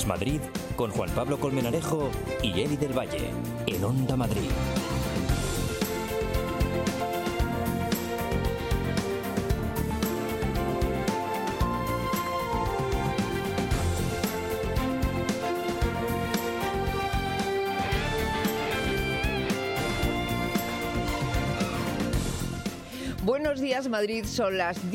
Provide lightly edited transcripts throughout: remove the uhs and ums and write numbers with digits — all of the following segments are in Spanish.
Días Madrid con Juan Pablo Colmenarejo y Eli del Valle en Onda Madrid. Buenos días, Madrid. Son las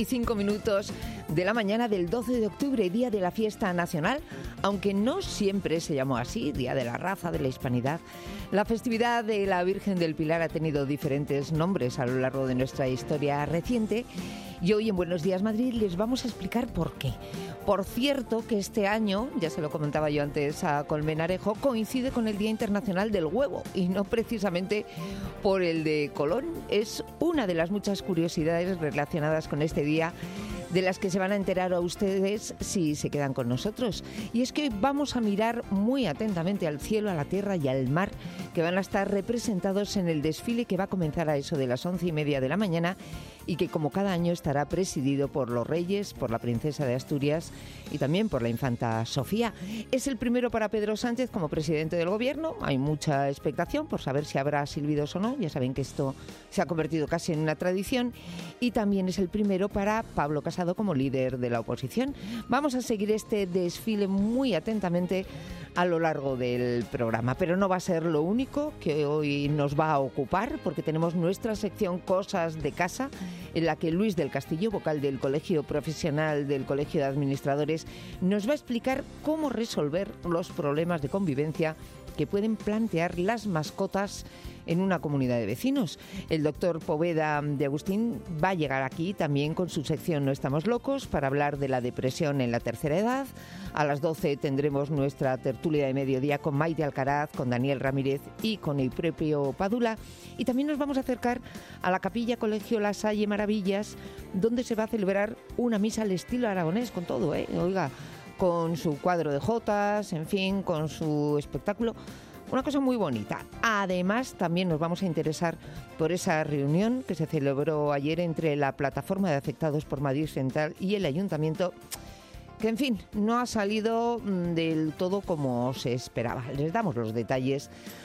10:05 de la mañana del 12 de octubre, día de la fiesta nacional, aunque no siempre se llamó así, Día de la Raza, de la Hispanidad. La festividad de la Virgen del Pilar ha tenido diferentes nombres a lo largo de nuestra historia reciente y hoy en Buenos Días, Madrid les vamos a explicar por qué. Por cierto, que este año, ya se lo comentaba yo antes a Colmenarejo, coincide con el Día Internacional del Huevo y no precisamente por el de Colón. Es una de las muchas curiosidades relacionadas con este día de las que se van a enterar a ustedes si se quedan con nosotros. Y es que hoy vamos a mirar muy atentamente al cielo, a la tierra y al mar, que van a estar representados en el desfile que va a comenzar a eso de las 11:30 de la mañana y que, como cada año, estará presidido por los reyes, por la princesa de Asturias y también por la infanta Sofía. Es el primero para Pedro Sánchez como presidente del gobierno. Hay mucha expectación por saber si habrá silbidos o no. Ya saben que esto se ha convertido casi en una tradición. Y también es el primero para Pablo Casado como líder de la oposición. Vamos a seguir este desfile muy atentamente a lo largo del programa, pero no va a ser lo único que hoy nos va a ocupar, porque tenemos nuestra sección Cosas de Casa, en la que Luis del Castillo, vocal del Colegio Profesional del Colegio de Administradores, nos va a explicar cómo resolver los problemas de convivencia que pueden plantear las mascotas en una comunidad de vecinos. El doctor Poveda de Agustín va a llegar aquí también con su sección No estamos locos para hablar de la depresión en la tercera edad. A las 12 tendremos nuestra tertulia de mediodía con Maite Alcaraz, con Daniel Ramírez y con el propio Padula. Y también nos vamos a acercar a la Capilla Colegio La Salle Maravillas, donde se va a celebrar una misa al estilo aragonés, con todo, oiga, con su cuadro de jotas, en fin, con su espectáculo. Una cosa muy bonita. Además, también nos vamos a interesar por esa reunión que se celebró ayer entre la Plataforma de Afectados por Madrid Central y el Ayuntamiento, que, en fin, no ha salido del todo como se esperaba. Les damos los detalles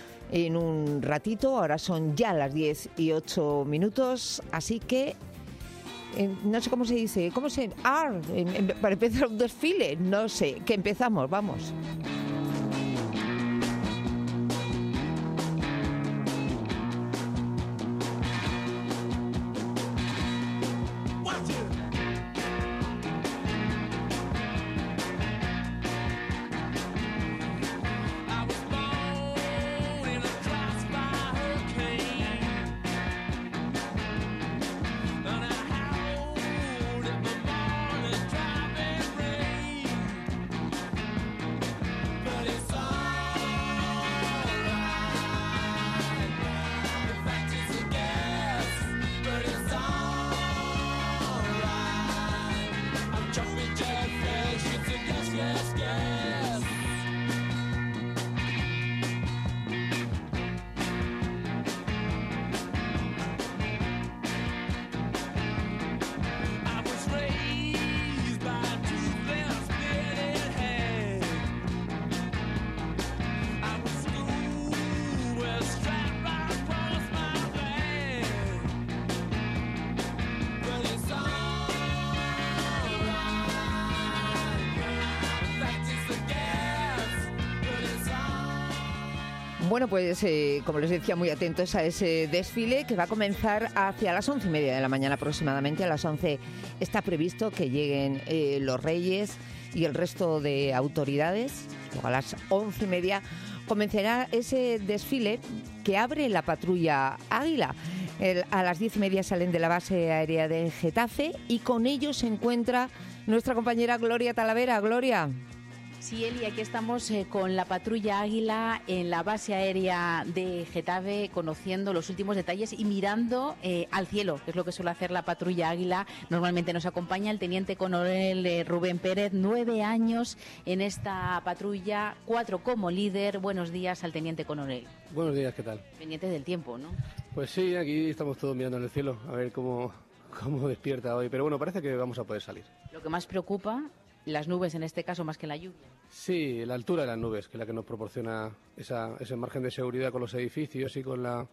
en un ratito. Ahora son ya las 10:08, así que no sé cómo se dice, para empezar un desfile, no sé, que empezamos, vamos. Bueno, pues como les decía, muy atentos a ese desfile que va a comenzar hacia las 11:30 de la mañana aproximadamente. A las 11 está previsto que lleguen los reyes y el resto de autoridades. Luego a las 11:30 comenzará ese desfile que abre la patrulla Águila. A las 10:30 salen de la base aérea de Getafe y con ellos se encuentra nuestra compañera Gloria Talavera. Gloria. Sí, Eli, aquí estamos con la patrulla Águila en la base aérea de Getafe, conociendo los últimos detalles y mirando al cielo, que es lo que suele hacer la patrulla Águila. Normalmente nos acompaña el teniente coronel Rubén Pérez, 9 años en esta patrulla, 4 como líder. Buenos días al teniente coronel. Buenos días, ¿qué tal? Pendiente del tiempo, ¿no? Pues sí, aquí estamos todos mirando en el cielo, a ver cómo despierta hoy. Pero bueno, parece que vamos a poder salir. Lo que más preocupa las nubes en este caso más que la lluvia. Sí, la altura de las nubes, que es la que nos proporciona ese margen de seguridad con los edificios y con la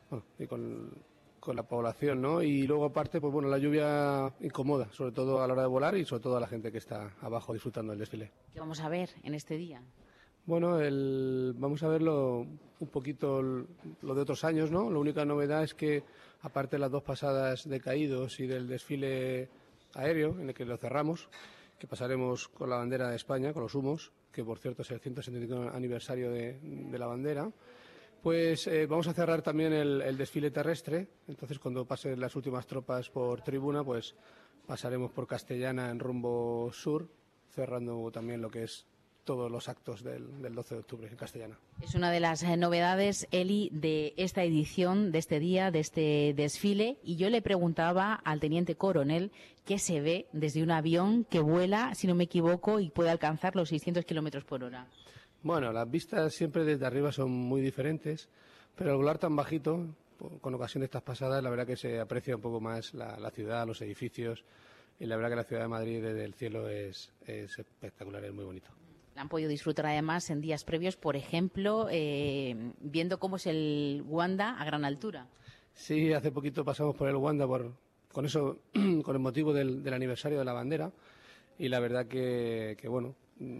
población, ¿no? Y luego aparte, pues bueno, la lluvia incomoda, sobre todo a la hora de volar y sobre todo a la gente que está abajo disfrutando del desfile. ¿Qué vamos a ver en este día? Bueno, vamos a verlo un poquito lo de otros años, ¿no? La única novedad es que, aparte de las 2 pasadas de caídos y del desfile aéreo, en el que lo cerramos, que pasaremos con la bandera de España, con los humos, que por cierto es el 175 aniversario de la bandera, pues vamos a cerrar también el desfile terrestre. Entonces, cuando pasen las últimas tropas por tribuna, pues pasaremos por Castellana en rumbo sur, cerrando también lo que es todos los actos del 12 de octubre en Castellana. Es una de las novedades, Eli, de esta edición, de este día, de este desfile. Y yo le preguntaba al teniente coronel qué se ve desde un avión que vuela, si no me equivoco, y puede alcanzar los 600 kilómetros por hora. Bueno, las vistas siempre desde arriba son muy diferentes, pero al volar tan bajito, con ocasión de estas pasadas, la verdad que se aprecia un poco más la ciudad, los edificios, y la verdad que la ciudad de Madrid desde el cielo es espectacular, es muy bonito. Han podido disfrutar además en días previos, por ejemplo, viendo cómo es el Wanda a gran altura. Sí, hace poquito pasamos por el Wanda con el motivo del aniversario de la bandera, y la verdad que bueno,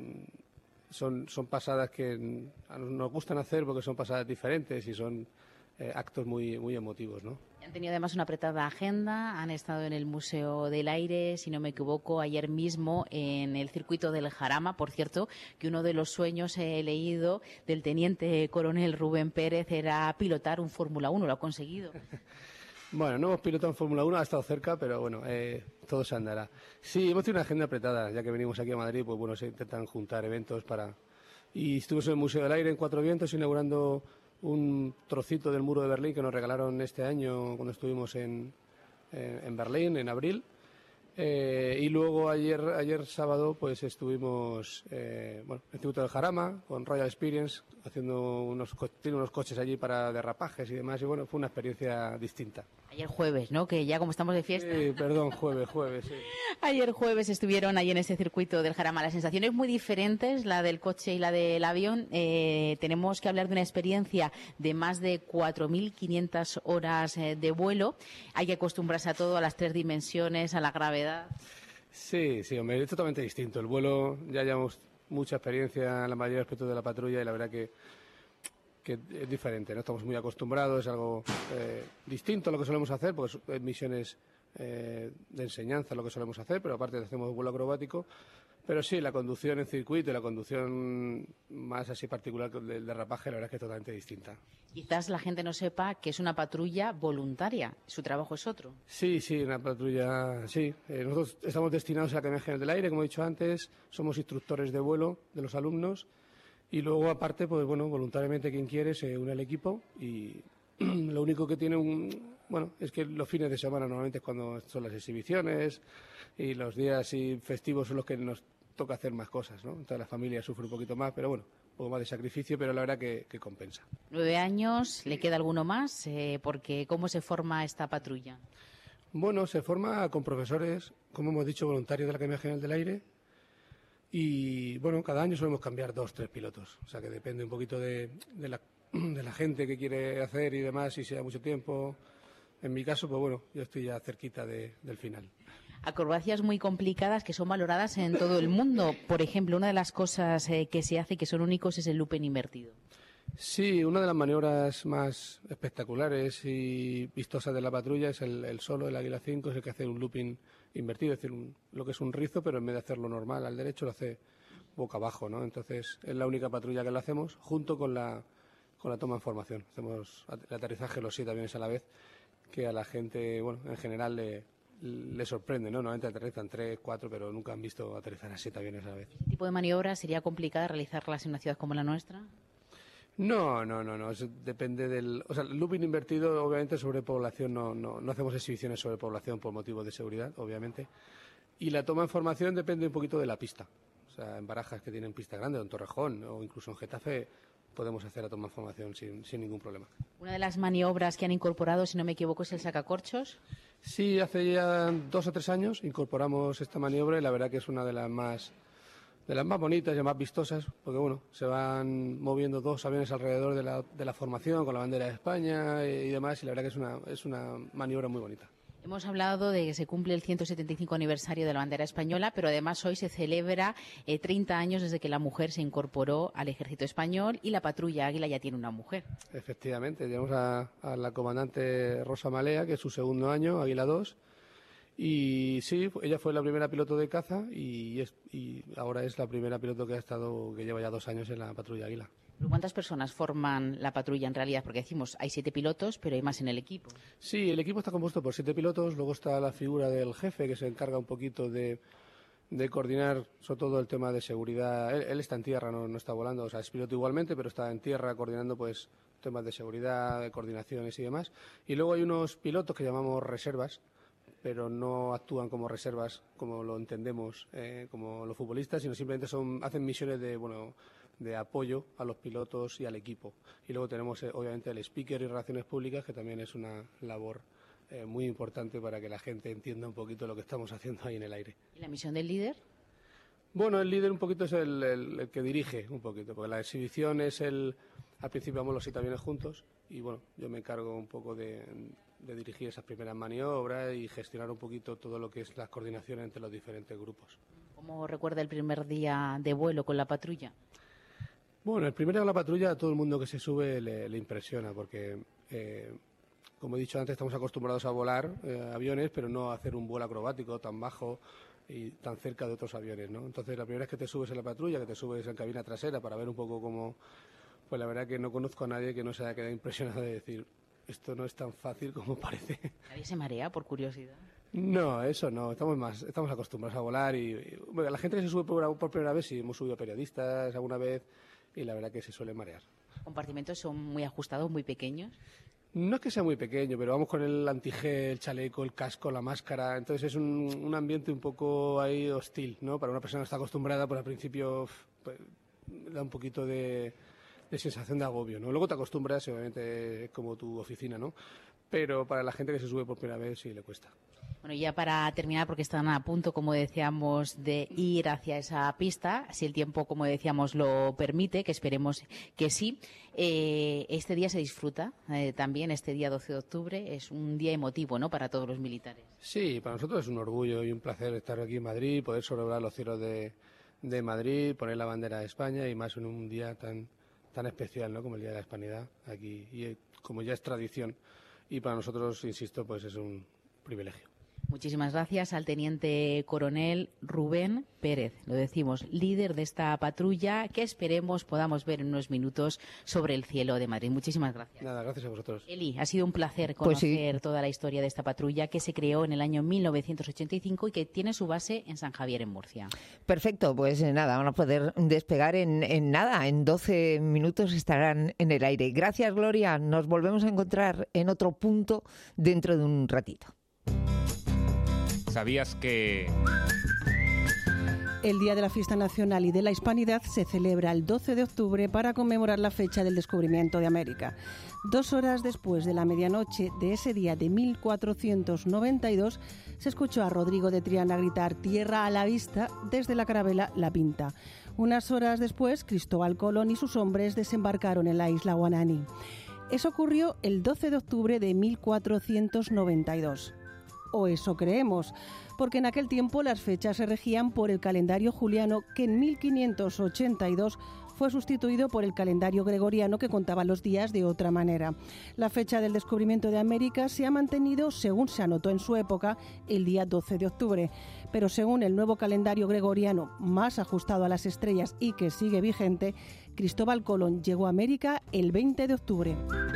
son pasadas que nos gustan hacer porque son pasadas diferentes y son actos muy, muy emotivos, ¿no? Han tenido además una apretada agenda, han estado en el Museo del Aire, si no me equivoco, ayer mismo en el circuito del Jarama. Por cierto, que uno de los sueños he leído del teniente coronel Rubén Pérez era pilotar un Fórmula 1, lo ha conseguido. Bueno, no hemos pilotado en Fórmula 1, ha estado cerca, pero bueno, todo se andará. Sí, hemos tenido una agenda apretada, ya que venimos aquí a Madrid, pues bueno, se intentan juntar eventos Y estuvimos en el Museo del Aire en Cuatro Vientos inaugurando un trocito del muro de Berlín que nos regalaron este año cuando estuvimos en Berlín, en abril. Y luego ayer sábado pues estuvimos en el Instituto del Jarama con Royal Experience haciendo tiene unos coches allí para derrapajes y demás, y bueno, fue una experiencia distinta. Ayer jueves, ¿no? Que ya como estamos de fiesta. Sí, perdón, jueves, sí. Ayer jueves estuvieron ahí en ese circuito del Jarama. Las sensaciones muy diferentes, la del coche y la del avión. Tenemos que hablar de una experiencia de más de 4.500 horas de vuelo. Hay que acostumbrarse a todo, a las 3 dimensiones, a la gravedad. Sí, hombre, es totalmente distinto. El vuelo, ya llevamos mucha experiencia en la mayoría de aspectos de la patrulla y la verdad que es diferente, ¿no? Estamos muy acostumbrados, es algo distinto a lo que solemos hacer, porque es misiones de enseñanza lo que solemos hacer, pero aparte hacemos vuelo acrobático. Pero sí, la conducción en circuito y la conducción más así particular del derrapaje, la verdad es que es totalmente distinta. Quizás la gente no sepa que es una patrulla voluntaria, su trabajo es otro. Sí, una patrulla, sí. Nosotros estamos destinados a la Academia General del Aire, como he dicho antes, somos instructores de vuelo de los alumnos y luego aparte, pues bueno, voluntariamente quien quiere se une al equipo y lo único que tiene es que los fines de semana normalmente es cuando son las exhibiciones y los días festivos son los que nos toca hacer más cosas, ¿no? Entonces la familia sufre un poquito más, pero bueno, un poco más de sacrificio, pero la verdad que compensa. 9 años, ¿le queda alguno más? Porque ¿cómo se forma esta patrulla? Bueno, se forma con profesores, como hemos dicho, voluntarios de la Academia General del Aire y, bueno, cada año solemos cambiar 2 o 3 pilotos, o sea que depende un poquito de la gente que quiere hacer y demás, si se da mucho tiempo. En mi caso, pues bueno, yo estoy ya cerquita del final. Acrobacias muy complicadas que son valoradas en todo el mundo. Por ejemplo, una de las cosas que se hace y que son únicos es el looping invertido. Sí, una de las maniobras más espectaculares y vistosas de la patrulla es el solo, el Águila 5, es el que hace un looping invertido, es decir, lo que es un rizo, pero en vez de hacerlo normal al derecho, lo hace boca abajo, ¿no? Entonces, es la única patrulla que lo hacemos, junto con la toma en formación. Hacemos el aterrizaje los 7 aviones a la vez, que a la gente, bueno, en general le sorprende, ¿no? Normalmente aterrizan 3, 4, pero nunca han visto aterrizar a 7 aviones a la vez. ¿Este tipo de maniobras sería complicada realizarlas en una ciudad como la nuestra? No. Eso depende del... O sea, el looping invertido, obviamente, sobre población, no hacemos exhibiciones sobre población por motivos de seguridad, obviamente. Y la toma en formación depende un poquito de la pista. O sea, en Barajas que tienen pista grande, o en Torrejón, o incluso en Getafe, podemos hacer la toma en formación sin ningún problema. Una de las maniobras que han incorporado, si no me equivoco, es el sacacorchos. Sí, hace ya 2 o 3 años incorporamos esta maniobra y la verdad que es una de las más las más bonitas y más vistosas, porque bueno, se van moviendo 2 aviones alrededor de la formación con la bandera de España y demás, y la verdad que es una maniobra muy bonita. Hemos hablado de que se cumple el 175 aniversario de la bandera española, pero además hoy se celebra 30 años desde que la mujer se incorporó al ejército español y la patrulla Águila ya tiene una mujer. Efectivamente, tenemos a la comandante Rosa Malea, que es su segundo año, Águila 2, y sí, ella fue la primera piloto de caza y ahora es la primera piloto que lleva ya 2 años en la patrulla Águila. ¿Cuántas personas forman la patrulla en realidad? Porque decimos, hay 7 pilotos, pero hay más en el equipo. Sí, el equipo está compuesto por 7 pilotos, luego está la figura del jefe, que se encarga un poquito de coordinar sobre todo el tema de seguridad. Él está en tierra, no está volando, o sea, es piloto igualmente, pero está en tierra coordinando pues temas de seguridad, de coordinaciones y demás. Y luego hay unos pilotos que llamamos reservas, pero no actúan como reservas como lo entendemos como los futbolistas, sino simplemente hacen misiones de apoyo a los pilotos y al equipo. Y luego tenemos obviamente el speaker y relaciones públicas, que también es una labor muy importante para que la gente entienda un poquito lo que estamos haciendo ahí en el aire. ¿Y la misión del líder? Bueno, el líder un poquito es el que dirige un poquito, porque la exhibición es al principio vamos los 7 aviones juntos y bueno, yo me encargo un poco de dirigir esas primeras maniobras y gestionar un poquito todo lo que es las coordinaciones entre los diferentes grupos. ¿Cómo recuerda el primer día de vuelo con la patrulla? Bueno, el primer día con la patrulla a todo el mundo que se sube le impresiona porque, como he dicho antes, estamos acostumbrados a volar aviones, pero no a hacer un vuelo acrobático tan bajo y tan cerca de otros aviones, ¿no? Entonces, la primera vez que te subes en la patrulla, que te subes en cabina trasera para ver un poco cómo, pues la verdad que no conozco a nadie que no se haya quedado impresionado de decir, esto no es tan fácil como parece. ¿Nadie se marea por curiosidad? No, eso no, estamos acostumbrados a volar y bueno, la gente que se sube por primera vez, sí, hemos subido periodistas alguna vez y la verdad que se suele marear. ¿Los compartimentos son muy ajustados, muy pequeños? No es que sea muy pequeño, pero vamos con el antigel, el chaleco, el casco, la máscara, entonces es un ambiente un poco ahí hostil, ¿no? Para una persona que está acostumbrada, pues al principio pues, da un poquito de sensación de agobio, ¿no? Luego te acostumbras, obviamente es como tu oficina, ¿no? Pero para la gente que se sube por primera vez sí le cuesta. Bueno, ya para terminar, porque están a punto, como decíamos, de ir hacia esa pista, si el tiempo, como decíamos, lo permite, que esperemos que sí. Este día se disfruta también, este día 12 de octubre, es un día emotivo, ¿no?, para todos los militares. Sí, para nosotros es un orgullo y un placer estar aquí en Madrid, poder sobrevolar los cielos de Madrid, poner la bandera de España y más en un día tan especial, ¿no?, como el Día de la Hispanidad aquí, y como ya es tradición. Y para nosotros, insisto, pues es un privilegio. Muchísimas gracias al teniente coronel Rubén Pérez, lo decimos, líder de esta patrulla que esperemos podamos ver en unos minutos sobre el cielo de Madrid. Muchísimas gracias. Nada, gracias a vosotros. Eli, ha sido un placer conocer toda la historia de esta patrulla que se creó en el año 1985 y que tiene su base en San Javier, en Murcia. Perfecto, pues nada, van a poder despegar en nada, en 12 minutos estarán en el aire. Gracias, Gloria, nos volvemos a encontrar en otro punto dentro de un ratito. ¿Sabías que...? El Día de la Fiesta Nacional y de la Hispanidad se celebra el 12 de octubre para conmemorar la fecha del descubrimiento de América. 2 horas después de la medianoche de ese día de 1492, se escuchó a Rodrigo de Triana gritar «Tierra a la vista» desde la carabela La Pinta. Unas horas después, Cristóbal Colón y sus hombres desembarcaron en la isla Guanani. Eso ocurrió el 12 de octubre de 1492. O eso creemos, porque en aquel tiempo las fechas se regían por el calendario juliano que en 1582 fue sustituido por el calendario gregoriano que contaba los días de otra manera. La fecha del descubrimiento de América se ha mantenido, según se anotó en su época, el día 12 de octubre, pero según el nuevo calendario gregoriano más ajustado a las estrellas y que sigue vigente, Cristóbal Colón llegó a América el 20 de octubre.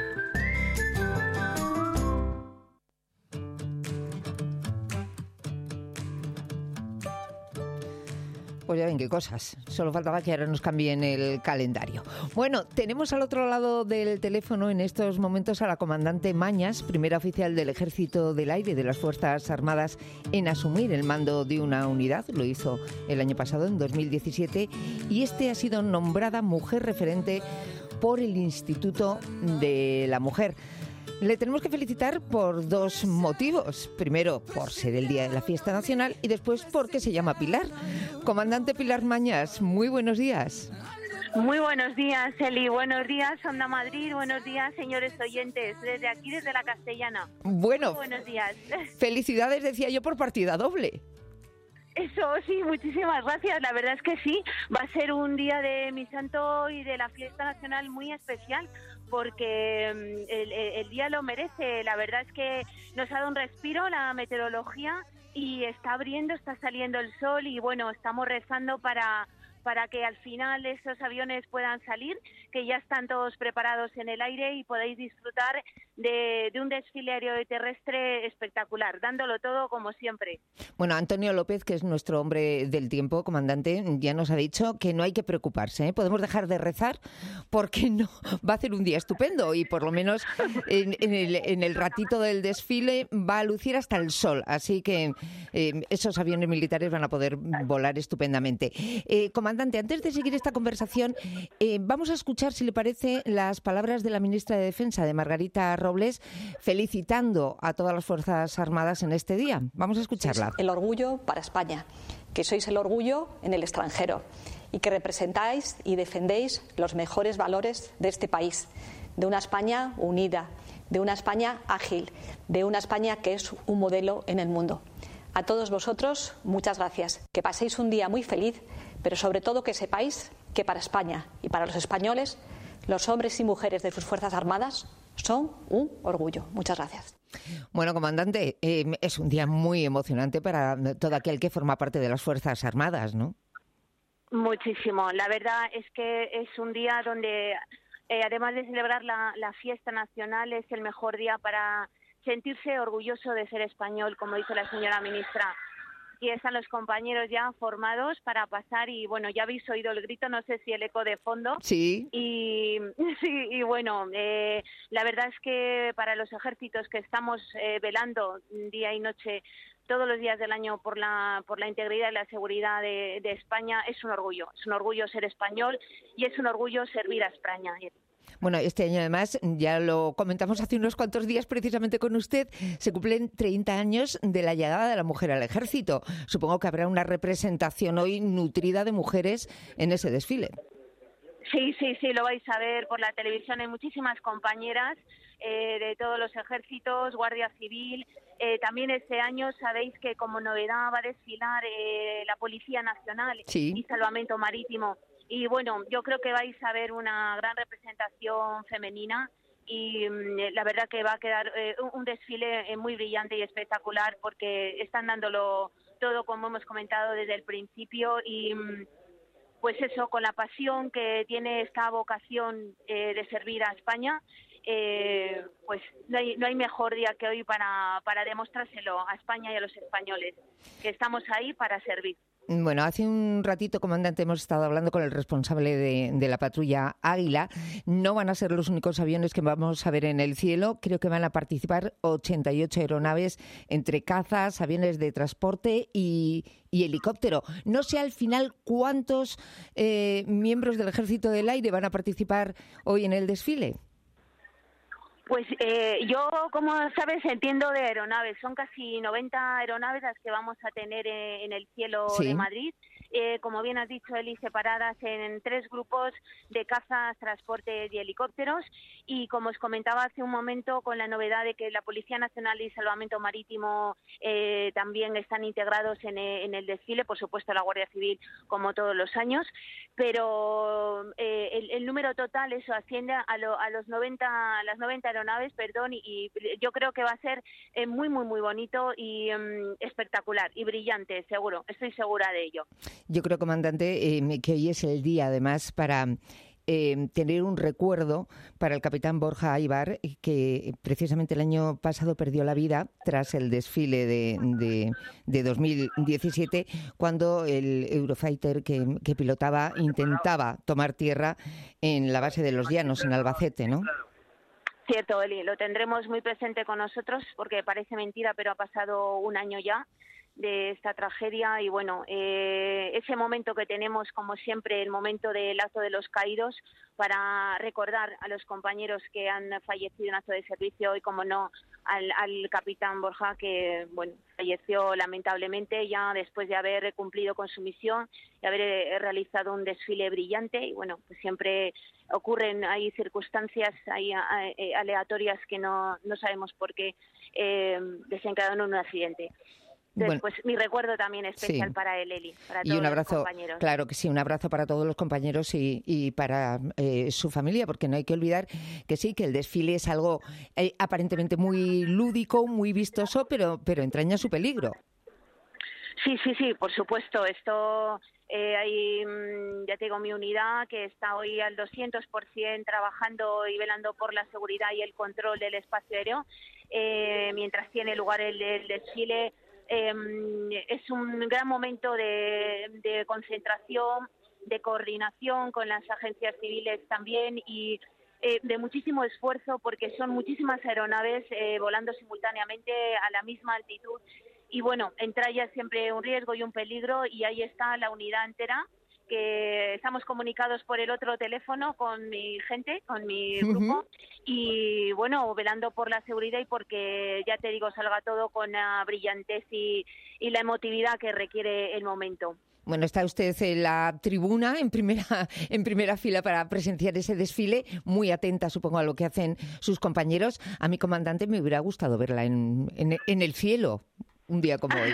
Pues ya ven qué cosas. Solo faltaba que ahora nos cambien el calendario. Bueno, tenemos al otro lado del teléfono en estos momentos a la comandante Mañas, primera oficial del Ejército del Aire de las Fuerzas Armadas en asumir el mando de una unidad. Lo hizo el año pasado, en 2017, y ha sido nombrada mujer referente por el Instituto de la Mujer. Le tenemos que felicitar por dos motivos. Primero, por ser el día de la fiesta nacional y después porque se llama Pilar. Comandante Pilar Mañas, muy buenos días. Muy buenos días, Eli. Buenos días, Onda Madrid. Buenos días, señores oyentes. Desde aquí, desde la Castellana. Bueno, muy buenos días. Felicidades, decía yo, por partida doble. Eso sí, muchísimas gracias. La verdad es que sí, va a ser un día de mi santo y de la fiesta nacional muy especial, porque el día lo merece. La verdad es que nos ha dado un respiro la meteorología y está abriendo, está saliendo el sol y bueno, estamos rezando para que al final esos aviones puedan salir, que ya están todos preparados en el aire y podéis disfrutar de un desfile aéreo y terrestre espectacular, dándolo todo como siempre. Bueno, Antonio López, que es nuestro hombre del tiempo, comandante, ya nos ha dicho que no hay que preocuparse, ¿eh? Podemos dejar de rezar porque no va a ser un día estupendo y por lo menos en el ratito del desfile va a lucir hasta el sol, así que esos aviones militares van a poder volar estupendamente. Comandante, antes de seguir esta conversación, vamos a escuchar, si le parece, las palabras de la ministra de Defensa, de Margarita Robles, felicitando a todas las Fuerzas Armadas en este día. Vamos a escucharla. El orgullo para España, que sois el orgullo en el extranjero y que representáis y defendéis los mejores valores de este país, de una España unida, de una España ágil, de una España que es un modelo en el mundo. A todos vosotros, muchas gracias. Que paséis un día muy feliz, pero sobre todo que sepáis que para España y para los españoles, los hombres y mujeres de sus Fuerzas Armadas son un orgullo. Muchas gracias. Bueno, comandante, es un día muy emocionante para todo aquel que forma parte de las Fuerzas Armadas, ¿no? Muchísimo. La verdad es que es un día donde, además de celebrar la fiesta nacional, es el mejor día para sentirse orgulloso de ser español, como dice la señora ministra. Aquí están los compañeros ya formados para pasar y bueno, ya habéis oído el grito, no sé si el eco de fondo. Sí. Y bueno, la verdad es que para los ejércitos que estamos velando día y noche todos los días del año por la integridad y la seguridad de España, es un orgullo ser español y es un orgullo servir a España. Bueno, este año además, ya lo comentamos hace unos cuantos días precisamente con usted, se cumplen 30 años de la llegada de la mujer al ejército. Supongo que habrá una representación hoy nutrida de mujeres en ese desfile. Sí, lo vais a ver por la televisión. Hay muchísimas compañeras de todos los ejércitos, Guardia Civil. También este año sabéis que como novedad va a desfilar la Policía Nacional y Salvamento Marítimo. Y bueno, yo creo que vais a ver una gran representación femenina y la verdad que va a quedar un desfile muy brillante y espectacular porque están dándolo todo, como hemos comentado desde el principio, y pues eso, con la pasión que tiene esta vocación de servir a España, pues no hay mejor día que hoy para demostrárselo a España y a los españoles, que estamos ahí para servir. Bueno, hace un ratito, comandante, hemos estado hablando con el responsable de la patrulla Águila. No van a ser los únicos aviones que vamos a ver en el cielo. Creo que van a participar 88 aeronaves entre cazas, aviones de transporte y helicóptero. No sé al final cuántos miembros del Ejército del Aire van a participar hoy en el desfile. Pues yo, como sabes, entiendo de aeronaves. Son casi 90 aeronaves las que vamos a tener en el cielo de Madrid. Como bien has dicho, Eli, separadas en 3 grupos de cazas, transportes y helicópteros. Y como os comentaba hace un momento, con la novedad de que la Policía Nacional y Salvamento Marítimo también están integrados en el desfile, por supuesto la Guardia Civil, como todos los años. Pero el número total, eso asciende a las 90 aeronaves, y yo creo que va a ser muy, muy, muy bonito y espectacular y brillante, seguro. Estoy segura de ello. Yo creo, comandante, que hoy es el día, además, para tener un recuerdo para el capitán Borja Aybar, que precisamente el año pasado perdió la vida tras el desfile de 2017, cuando el Eurofighter que pilotaba intentaba tomar tierra en la base de los Llanos, en Albacete, ¿no? Cierto, Eli, lo tendremos muy presente con nosotros porque parece mentira, pero ha pasado un año ya. esta tragedia y bueno, ese momento que tenemos como siempre, el momento del acto de los caídos, para recordar a los compañeros que han fallecido en acto de servicio y como no al capitán Borja, que bueno, falleció lamentablemente ya después de haber cumplido con su misión y haber realizado un desfile brillante. Y bueno, pues siempre ocurren, hay circunstancias aleatorias que no sabemos por qué desencadenan un accidente. Entonces, pues mi recuerdo también especial para él, Eli, para todos los compañeros. Claro que sí, un abrazo para todos los compañeros y para su familia, porque no hay que olvidar que sí, que el desfile es algo aparentemente muy lúdico, muy vistoso, pero entraña su peligro. Sí, por supuesto. Esto hay, ya te digo, mi unidad que está hoy al 200% trabajando y velando por la seguridad y el control del espacio aéreo, mientras tiene lugar el desfile. Es un gran momento de concentración, de coordinación con las agencias civiles también y de muchísimo esfuerzo, porque son muchísimas aeronaves volando simultáneamente a la misma altitud y bueno, entra ya siempre un riesgo y un peligro y ahí está la unidad entera, que estamos comunicados por el otro teléfono con mi gente, con mi grupo, y bueno, velando por la seguridad y porque, ya te digo, salga todo con la brillantez y la emotividad que requiere el momento. Bueno, está usted en la tribuna, en primera fila para presenciar ese desfile, muy atenta, supongo, a lo que hacen sus compañeros. A mi comandante me hubiera gustado verla en el cielo un día como hoy.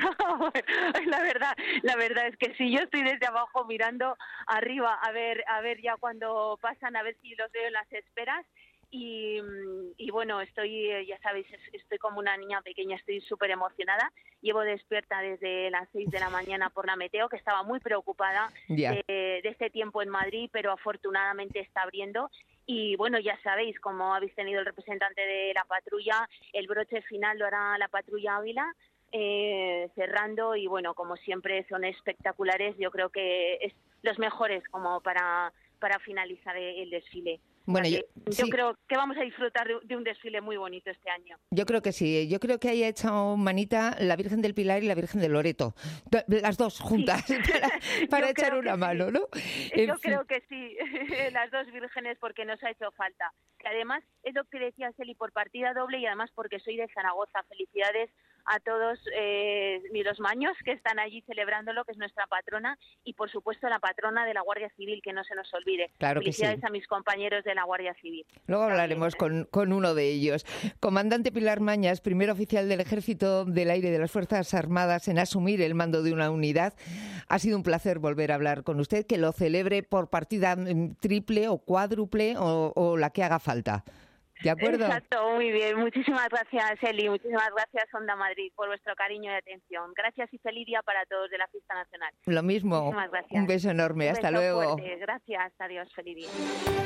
La verdad es que sí, yo estoy desde abajo mirando arriba a ver ya cuando pasan, a ver si los veo en las esperas. Y bueno, estoy, ya sabéis, estoy como una niña pequeña, estoy súper emocionada. Llevo despierta desde las 6 de la mañana por la meteo, que estaba muy preocupada de este tiempo en Madrid, pero afortunadamente está abriendo. Y bueno, ya sabéis, como habéis tenido el representante de la patrulla, el broche final lo hará la patrulla Águila, cerrando, y bueno, como siempre son espectaculares. Yo creo que es los mejores como para finalizar el desfile. Bueno, yo creo que vamos a disfrutar de un desfile muy bonito este año. Yo creo que sí. Yo creo que haya echado manita la Virgen del Pilar y la Virgen de Loreto. Las dos juntas, sí. para echar una mano, ¿no? Yo creo que sí, las dos vírgenes, porque nos ha hecho falta. Que además es lo que decía Celi, por partida doble, y además porque soy de Zaragoza. Felicidades a todos los maños que están allí celebrándolo, que es nuestra patrona, y por supuesto la patrona de la Guardia Civil, que no se nos olvide. Claro que Felicidades sí. a mis compañeros de la Guardia Civil. Luego hablaremos con uno de ellos. Comandante Pilar Mañas, primer oficial del Ejército del Aire de las Fuerzas Armadas en asumir el mando de una unidad. Ha sido un placer volver a hablar con usted, que lo celebre por partida triple o cuádruple o la que haga falta. ¿De acuerdo? Exacto, muy bien. Muchísimas gracias, Eli. Muchísimas gracias, Onda Madrid, por vuestro cariño y atención. Gracias y feliz día para todos de la Fiesta Nacional. Lo mismo. Muchísimas gracias. Un beso enorme. Hasta luego. Fuerte. Gracias. Adiós. Feliz día.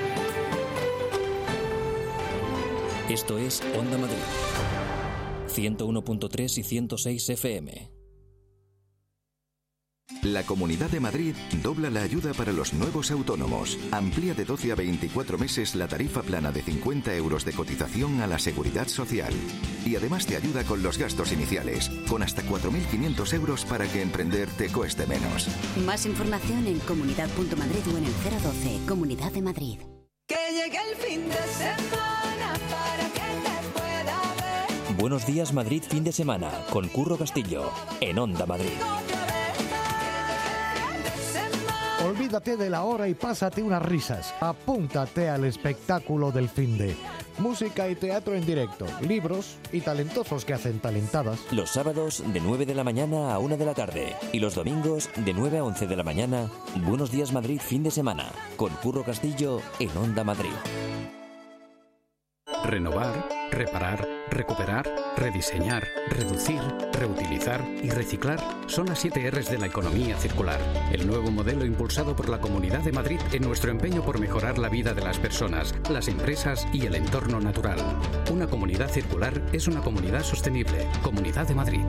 Esto es Onda Madrid. 101.3 y 106 FM. La Comunidad de Madrid dobla la ayuda para los nuevos autónomos. Amplía de 12 a 24 meses la tarifa plana de 50 euros de cotización a la Seguridad Social. Y además te ayuda con los gastos iniciales, con hasta 4.500 euros para que emprender te cueste menos. Más información en comunidad.madrid o en el 012. Comunidad de Madrid. Que llegue el fin de semana para que te pueda ver. Buenos días, Madrid, fin de semana, con Curro Castillo, en Onda Madrid. Olvídate de la hora y pásate unas risas. Apúntate al espectáculo del finde. Música y teatro en directo, libros y talentosos que hacen talentadas. Los sábados de 9 de la mañana a 1 de la tarde y los domingos de 9 a 11 de la mañana. Buenos días, Madrid, fin de semana, con Curro Castillo en Onda Madrid. Renovar, reparar, recuperar, rediseñar, reducir, reutilizar y reciclar son las 7 R's de la economía circular. El nuevo modelo impulsado por la Comunidad de Madrid en nuestro empeño por mejorar la vida de las personas, las empresas y el entorno natural. Una comunidad circular es una comunidad sostenible. Comunidad de Madrid.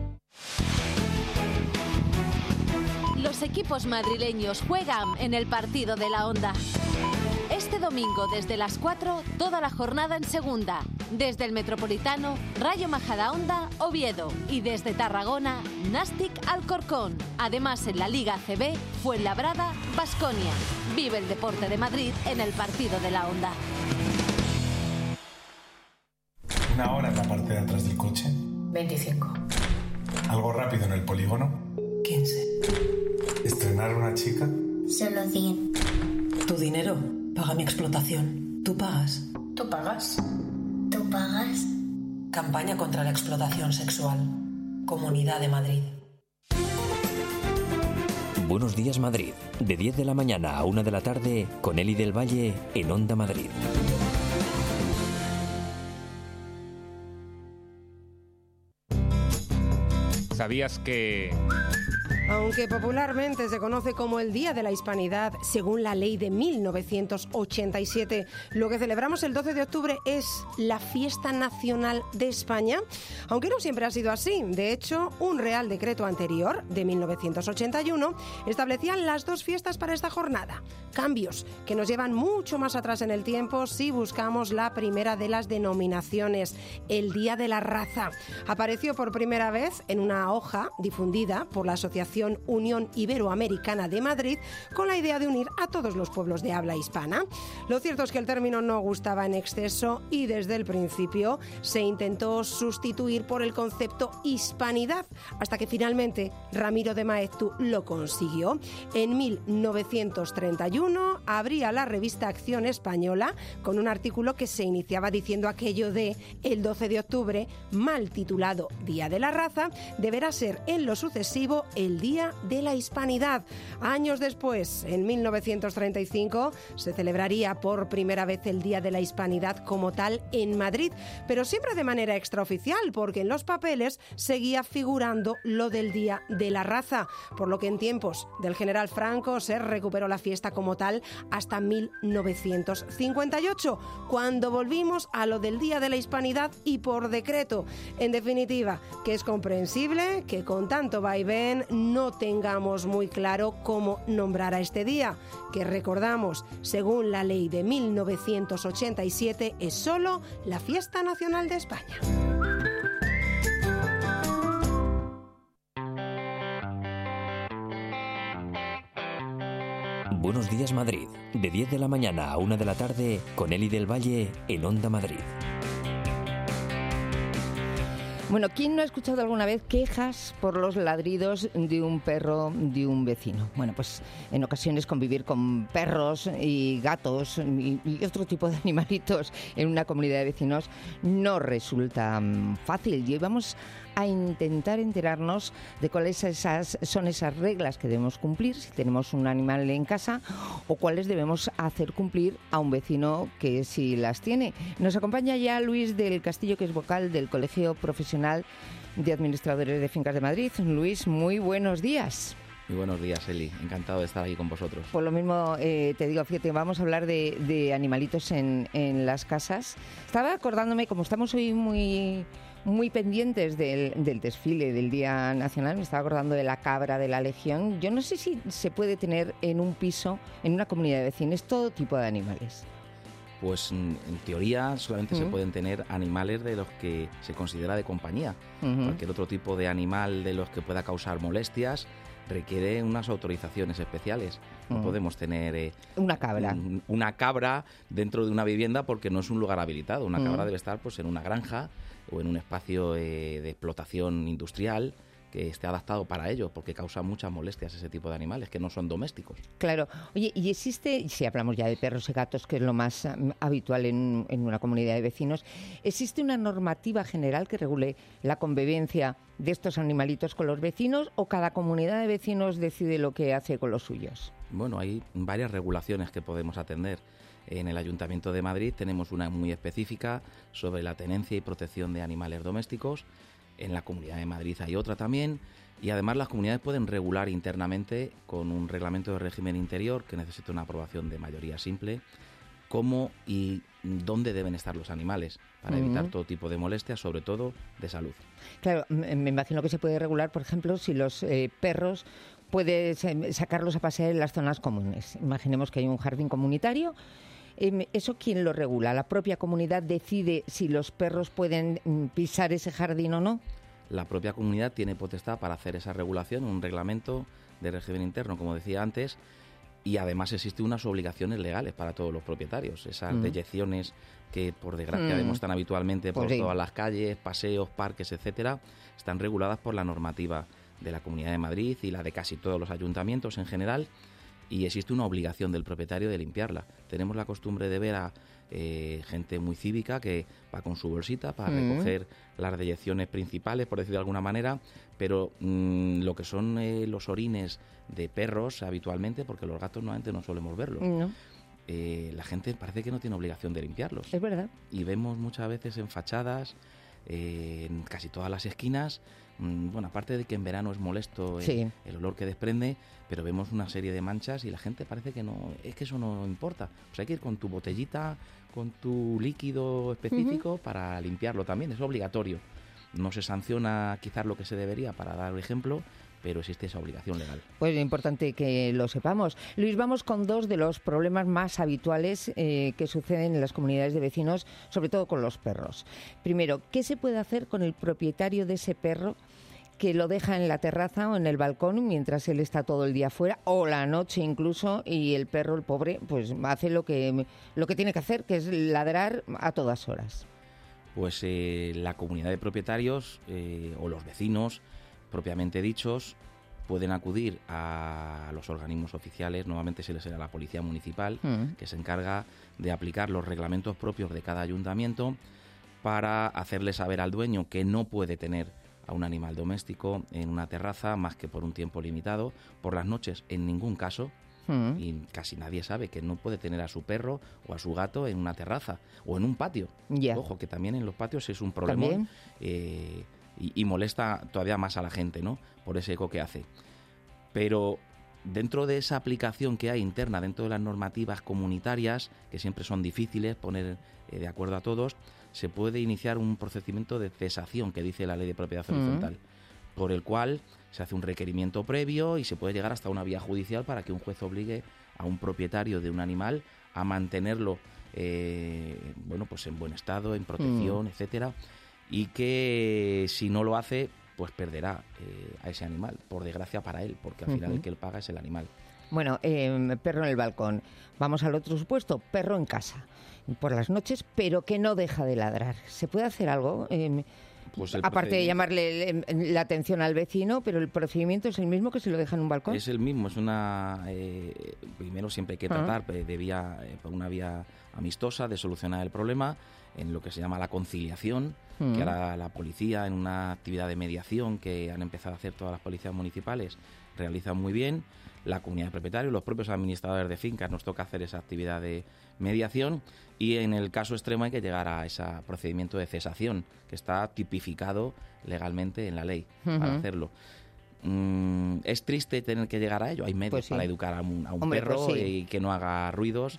Los equipos madrileños juegan en el partido de la Onda. Este domingo desde las 4, toda la jornada en segunda. Desde el Metropolitano, Rayo Majadahonda, Oviedo. Y desde Tarragona, Nàstic, Alcorcón. Además, en la Liga ACB, Fuenlabrada, Baskonia. Vive el deporte de Madrid en el partido de la Onda. ¿Una hora en la parte de atrás del coche? 25. ¿Algo rápido en el polígono? 15. ¿Estrenar una chica? Solo 100. Tu dinero paga mi explotación. ¿Tú pagas? ¿Tú pagas? ¿Tú pagas? Campaña contra la explotación sexual. Comunidad de Madrid. Buenos días Madrid, de 10 de la mañana a 1 de la tarde, con Eli del Valle en Onda Madrid. ¿Sabías que...? Aunque popularmente se conoce como el Día de la Hispanidad, según la ley de 1987, lo que celebramos el 12 de octubre es la fiesta nacional de España, aunque no siempre ha sido así. De hecho, un Real Decreto anterior, de 1981, establecía las dos fiestas para esta jornada. Cambios que nos llevan mucho más atrás en el tiempo si buscamos la primera de las denominaciones, el Día de la Raza. Apareció por primera vez en una hoja difundida por la Asociación Unión Iberoamericana de Madrid con la idea de unir a todos los pueblos de habla hispana. Lo cierto es que el término no gustaba en exceso y desde el principio se intentó sustituir por el concepto hispanidad, hasta que finalmente Ramiro de Maeztu lo consiguió. En 1931 abría la revista Acción Española con un artículo que se iniciaba diciendo aquello de: el 12 de octubre, mal titulado Día de la Raza, deberá ser en lo sucesivo el Día de la Hispanidad. Años después, en 1935, se celebraría por primera vez el Día de la Hispanidad como tal en Madrid, pero siempre de manera extraoficial, porque en los papeles seguía figurando lo del Día de la Raza, por lo que en tiempos del general Franco se recuperó la fiesta como tal hasta 1958, cuando volvimos a lo del Día de la Hispanidad y por decreto. En definitiva, que es comprensible que con tanto vaivén no tengamos muy claro cómo nombrar a este día, que recordamos, según la ley de 1987, es solo la fiesta nacional de España. Buenos días Madrid, de 10 de la mañana a 1 de la tarde, con Eli del Valle en Onda Madrid. Bueno, ¿quién no ha escuchado alguna vez quejas por los ladridos de un perro de un vecino? Bueno, pues en ocasiones convivir con perros y gatos y otro tipo de animalitos en una comunidad de vecinos no resulta fácil. Y hoy vamos a intentar enterarnos de cuáles son esas reglas que debemos cumplir si tenemos un animal en casa o cuáles debemos hacer cumplir a un vecino que sí las tiene. Nos acompaña ya Luis del Castillo, que es vocal del Colegio Profesional de Administradores de Fincas de Madrid. Luis, muy buenos días. Muy buenos días, Eli. Encantado de estar aquí con vosotros. Por lo mismo te digo, fíjate, vamos a hablar de animalitos en las casas. Estaba acordándome, como estamos hoy muy pendientes del desfile del Día Nacional, me estaba acordando de la cabra de la Legión. Yo no sé si se puede tener en un piso, en una comunidad de vecinos, todo tipo de animales. Pues en teoría solamente se pueden tener animales de los que se considera de compañía. Cualquier otro tipo de animal de los que pueda causar molestias requiere unas autorizaciones especiales. No podemos tener una cabra. Una cabra dentro de una vivienda porque no es un lugar habilitado. Una cabra debe estar pues en una granja o en un espacio de explotación industrial que esté adaptado para ello, porque causa muchas molestias ese tipo de animales que no son domésticos. Claro. Oye, y existe, si hablamos ya de perros y gatos, que es lo más habitual en una comunidad de vecinos, ¿existe una normativa general que regule la convivencia de estos animalitos con los vecinos o cada comunidad de vecinos decide lo que hace con los suyos? Bueno, hay varias regulaciones que podemos atender. En el Ayuntamiento de Madrid tenemos una muy específica sobre la tenencia y protección de animales domésticos. En la Comunidad de Madrid hay otra también, y además las comunidades pueden regular internamente con un reglamento de régimen interior que necesita una aprobación de mayoría simple, cómo y dónde deben estar los animales para evitar todo tipo de molestias, sobre todo de salud. Claro, me imagino que se puede regular, por ejemplo, si los perros puedes sacarlos a pasear en las zonas comunes. Imaginemos que hay un jardín comunitario ¿Eso quién lo regula? ¿La propia comunidad decide si los perros pueden pisar ese jardín o no? La propia comunidad tiene potestad para hacer esa regulación, un reglamento de régimen interno, como decía antes, y además existen unas obligaciones legales para todos los propietarios. Esas deyecciones que, por desgracia, vemos tan habitualmente por todas las calles, paseos, parques, etcétera, están reguladas por la normativa de la Comunidad de Madrid y la de casi todos los ayuntamientos en general, y existe una obligación del propietario de limpiarla. Tenemos la costumbre de ver a gente muy cívica que va con su bolsita para recoger las deyecciones principales, por decir de alguna manera, pero lo que son los orines de perros habitualmente, porque los gatos normalmente no solemos verlos, la gente parece que no tiene obligación de limpiarlos. Es verdad. Y vemos muchas veces en fachadas, en casi todas las esquinas, bueno, aparte de que en verano es molesto el olor que desprende, pero vemos una serie de manchas y la gente parece que no, es que eso no importa. Pues hay que ir con tu botellita, con tu líquido específico para limpiarlo también, es obligatorio. No se sanciona quizás lo que se debería, para dar ejemplo, pero existe esa obligación legal. Pues es importante que lo sepamos. Luis, vamos con dos de los problemas más habituales que suceden en las comunidades de vecinos, sobre todo con los perros. Primero, ¿qué se puede hacer con el propietario de ese perro que lo deja en la terraza o en el balcón mientras él está todo el día fuera, o la noche incluso, y el perro, el pobre, pues hace lo que tiene que hacer, que es ladrar a todas horas? Pues la comunidad de propietarios o los vecinos propiamente dichos pueden acudir a los organismos oficiales, nuevamente se les será la Policía Municipal, que se encarga de aplicar los reglamentos propios de cada ayuntamiento para hacerle saber al dueño que no puede tener a un animal doméstico en una terraza más que por un tiempo limitado, por las noches en ningún caso, y casi nadie sabe que no puede tener a su perro o a su gato en una terraza o en un patio. Ojo, que también en los patios es un problema y molesta todavía más a la gente, ¿no?, por ese eco que hace. Pero dentro de esa aplicación que hay interna, dentro de las normativas comunitarias, que siempre son difíciles poner de acuerdo a todos, se puede iniciar un procedimiento de cesación, que dice la Ley de Propiedad Horizontal, por el cual se hace un requerimiento previo y se puede llegar hasta una vía judicial para que un juez obligue a un propietario de un animal a mantenerlo pues en buen estado, en protección, etcétera, y que si no lo hace, pues perderá a ese animal, por desgracia para él, porque al final el que él paga es el animal. Bueno, perro en el balcón. Vamos al otro supuesto, perro en casa, por las noches, pero que no deja de ladrar. ¿Se puede hacer algo? Pues aparte de llamarle la atención al vecino, pero el procedimiento es el mismo que si lo deja en un balcón. Es el mismo, es una... primero siempre hay que tratar por una vía amistosa de solucionar el problema, en lo que se llama la conciliación, que ahora la policía, en una actividad de mediación que han empezado a hacer todas las policías municipales, realizan muy bien. La comunidad de propietarios, los propios administradores de fincas, nos toca hacer esa actividad de mediación, y en el caso extremo hay que llegar a ese procedimiento de cesación, que está tipificado legalmente en la ley para hacerlo. Es triste tener que llegar a ello. Hay medios para educar a un perro y que no haga ruidos,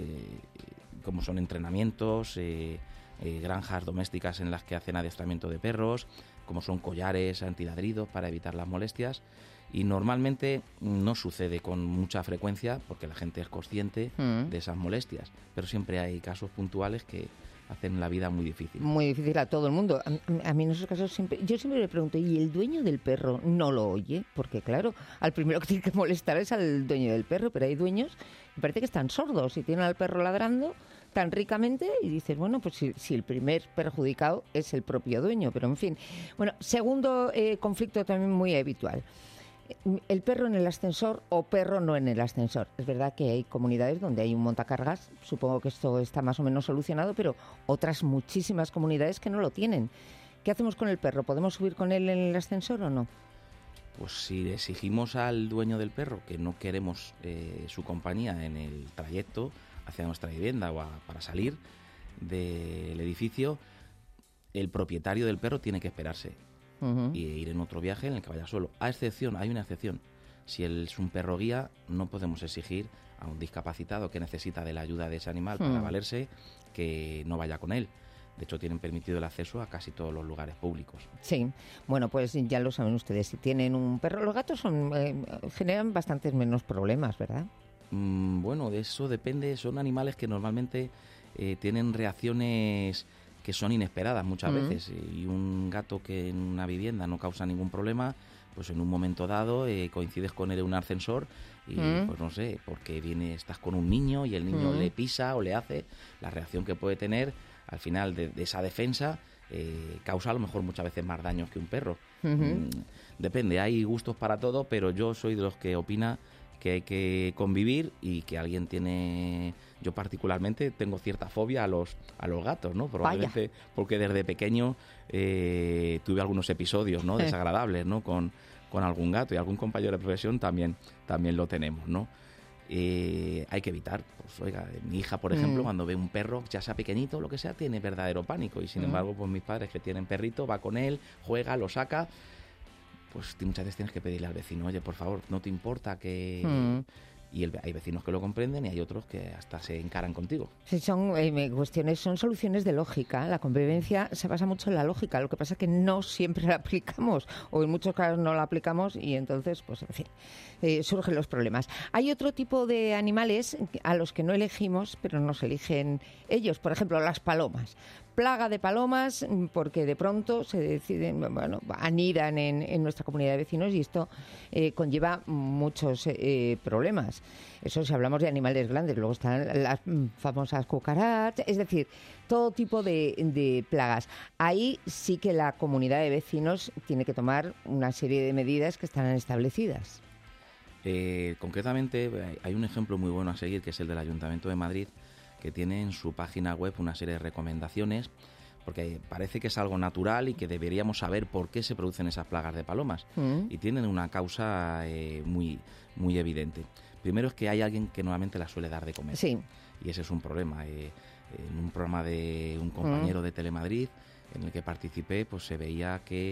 como son entrenamientos, granjas domésticas en las que hacen adiestramiento de perros, como son collares antiladridos para evitar las molestias. Y normalmente no sucede con mucha frecuencia porque la gente es consciente de esas molestias, pero siempre hay casos puntuales que hacen la vida muy difícil. Muy difícil a todo el mundo. A mí en esos casos yo siempre le pregunto, ¿y el dueño del perro no lo oye? Porque claro, al primero que tiene que molestar es al dueño del perro, pero hay dueños que parece que están sordos y tienen al perro ladrando tan ricamente y dices, bueno, pues si el primer perjudicado es el propio dueño, pero en fin. Bueno, segundo conflicto también muy habitual. El perro en el ascensor o perro no en el ascensor. Es verdad que hay comunidades donde hay un montacargas, supongo que esto está más o menos solucionado, pero otras muchísimas comunidades que no lo tienen. ¿Qué hacemos con el perro? ¿Podemos subir con él en el ascensor o no? Pues si exigimos al dueño del perro que no queremos su compañía en el trayecto hacia nuestra vivienda o para salir del edificio, el propietario del perro tiene que esperarse y ir en otro viaje en el que vaya solo. Hay una excepción. Si él es un perro guía, no podemos exigir a un discapacitado que necesita de la ayuda de ese animal para valerse que no vaya con él. De hecho, tienen permitido el acceso a casi todos los lugares públicos. Sí, bueno, pues ya lo saben ustedes. Si tienen un perro, los gatos generan bastantes menos problemas, ¿verdad? Bueno, de eso depende. Son animales que normalmente tienen reacciones que son inesperadas muchas veces. Y un gato que en una vivienda no causa ningún problema, pues en un momento dado coincides con él en un ascensor y pues no sé, porque estás con un niño y el niño le pisa o le hace, la reacción que puede tener al final de esa defensa causa a lo mejor muchas veces más daños que un perro. Depende, hay gustos para todo, pero yo soy de los que opina que hay que convivir y que alguien tiene... Yo particularmente tengo cierta fobia a los gatos, ¿no? Probablemente porque desde pequeño tuve algunos episodios, ¿no? Desagradables, ¿no? Con algún gato, y algún compañero de profesión también lo tenemos, ¿no? Hay que evitar, pues oiga, mi hija, por ejemplo, cuando ve un perro, ya sea pequeñito o lo que sea, tiene verdadero pánico, y sin embargo, pues mis padres que tienen perrito, va con él, juega, lo saca, pues muchas veces tienes que pedirle al vecino, oye, por favor, no te importa que... Y hay vecinos que lo comprenden y hay otros que hasta se encaran contigo. Sí, son soluciones de lógica. La convivencia se basa mucho en la lógica. Lo que pasa es que no siempre la aplicamos, o en muchos casos no la aplicamos, y entonces, pues en fin, surgen los problemas. Hay otro tipo de animales a los que no elegimos, pero nos eligen ellos. Por ejemplo, las palomas. Plaga de palomas, porque de pronto se deciden, anidan en nuestra comunidad de vecinos, y esto conlleva muchos problemas. Eso si hablamos de animales grandes. Luego están las famosas cucarachas, es decir, todo tipo de plagas. Ahí sí que la comunidad de vecinos tiene que tomar una serie de medidas que están establecidas. Concretamente, hay un ejemplo muy bueno a seguir, que es el del Ayuntamiento de Madrid, que tiene en su página web una serie de recomendaciones, porque parece que es algo natural y que deberíamos saber por qué se producen esas plagas de palomas, y tienen una causa muy, muy evidente. Primero es que hay alguien que normalmente las suele dar de comer, y ese es un problema. En un programa de un compañero de Telemadrid en el que participé, pues se veía que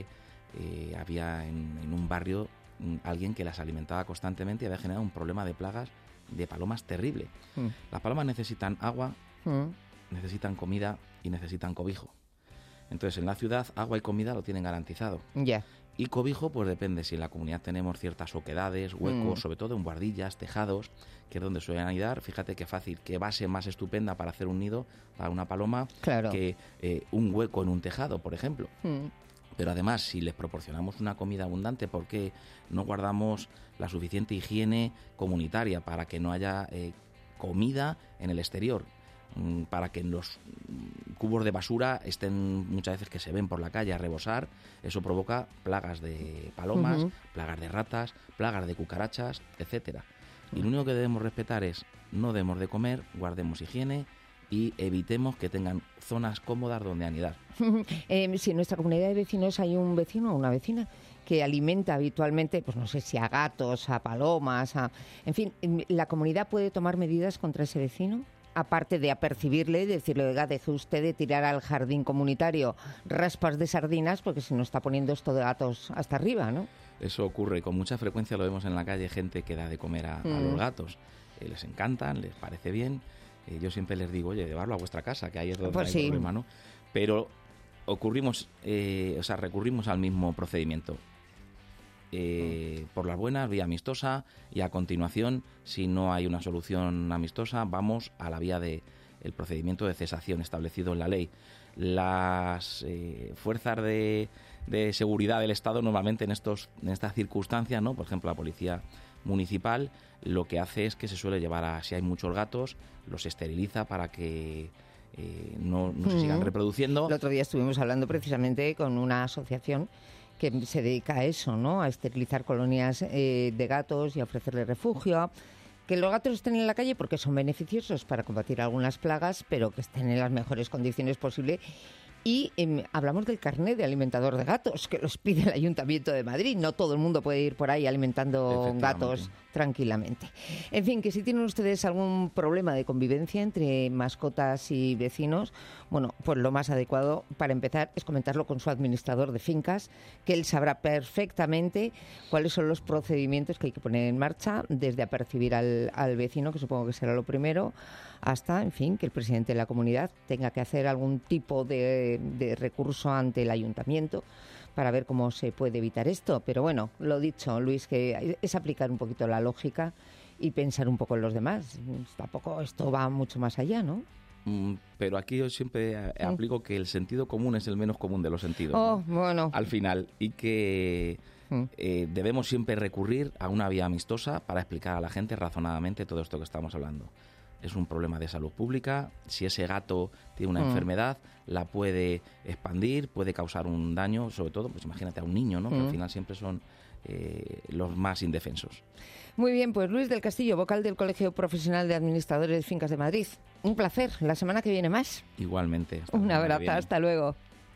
había en un barrio alguien que las alimentaba constantemente y había generado un problema de plagas de palomas terrible. Las palomas necesitan agua, necesitan comida y necesitan cobijo. Entonces, en la ciudad, agua y comida lo tienen garantizado. Y cobijo, pues depende. Si en la comunidad tenemos ciertas oquedades, huecos, sobre todo en buhardillas, tejados, que es donde suelen anidar, fíjate qué fácil, qué base más estupenda para hacer un nido para una paloma que un hueco en un tejado, por ejemplo. Pero además, si les proporcionamos una comida abundante, ¿por qué no guardamos la suficiente higiene comunitaria para que no haya comida en el exterior? Para que en los cubos de basura estén muchas veces que se ven por la calle a rebosar. Eso provoca plagas de palomas, plagas de ratas, plagas de cucarachas, etcétera. Y lo único que debemos respetar es: no demos de comer, guardemos higiene y evitemos que tengan zonas cómodas donde anidar. Si en nuestra comunidad de vecinos hay un vecino o una vecina que alimenta habitualmente, pues no sé si a gatos, a palomas, en fin, ¿la comunidad puede tomar medidas contra ese vecino? Aparte de apercibirle y decirle, oiga, deje usted de tirar al jardín comunitario raspas de sardinas, porque se nos está poniendo esto de gatos hasta arriba, ¿no? Eso ocurre, con mucha frecuencia lo vemos en la calle, gente que da de comer a los gatos. Les encantan, les parece bien. Yo siempre les digo, oye, llevarlo a vuestra casa, que ahí es donde hay problema, ¿no? Pero recurrimos al mismo procedimiento. Por las buenas, vía amistosa, y a continuación, si no hay una solución amistosa, vamos a la vía del procedimiento de cesación establecido en la ley. Las fuerzas de seguridad del Estado normalmente en estas circunstancias, ¿no? Por ejemplo, la policía municipal lo que hace es que se suele llevar si hay muchos gatos, los esteriliza para que no se sigan reproduciendo. El otro día estuvimos hablando precisamente con una asociación que se dedica a eso, ¿no? A esterilizar colonias de gatos y a ofrecerles refugio. Que los gatos estén en la calle porque son beneficiosos para combatir algunas plagas, pero que estén en las mejores condiciones posibles. Y hablamos del carnet de alimentador de gatos, que los pide el Ayuntamiento de Madrid. No todo el mundo puede ir por ahí alimentando gatos tranquilamente. En fin, que si tienen ustedes algún problema de convivencia entre mascotas y vecinos, bueno, pues lo más adecuado para empezar es comentarlo con su administrador de fincas, que él sabrá perfectamente cuáles son los procedimientos que hay que poner en marcha, desde apercibir al vecino, que supongo que será lo primero, hasta, en fin, que el presidente de la comunidad tenga que hacer algún tipo de recurso ante el ayuntamiento para ver cómo se puede evitar esto. Pero bueno, lo dicho, Luis, que es aplicar un poquito la lógica y pensar un poco en los demás. Tampoco esto va mucho más allá, ¿no? Pero aquí yo siempre aplico que el sentido común es el menos común de los sentidos. Oh, ¿no? Bueno. Al final, y que debemos siempre recurrir a una vía amistosa para explicar a la gente razonadamente todo esto que estamos hablando. Es un problema de salud pública. Si ese gato tiene una enfermedad, la puede expandir, puede causar un daño, sobre todo, pues imagínate a un niño, ¿no? Que al final siempre son los más indefensos. Muy bien, pues Luis del Castillo, vocal del Colegio Profesional de Administradores de Fincas de Madrid. Un placer. La semana que viene más. Igualmente. Un abrazo. Hasta luego.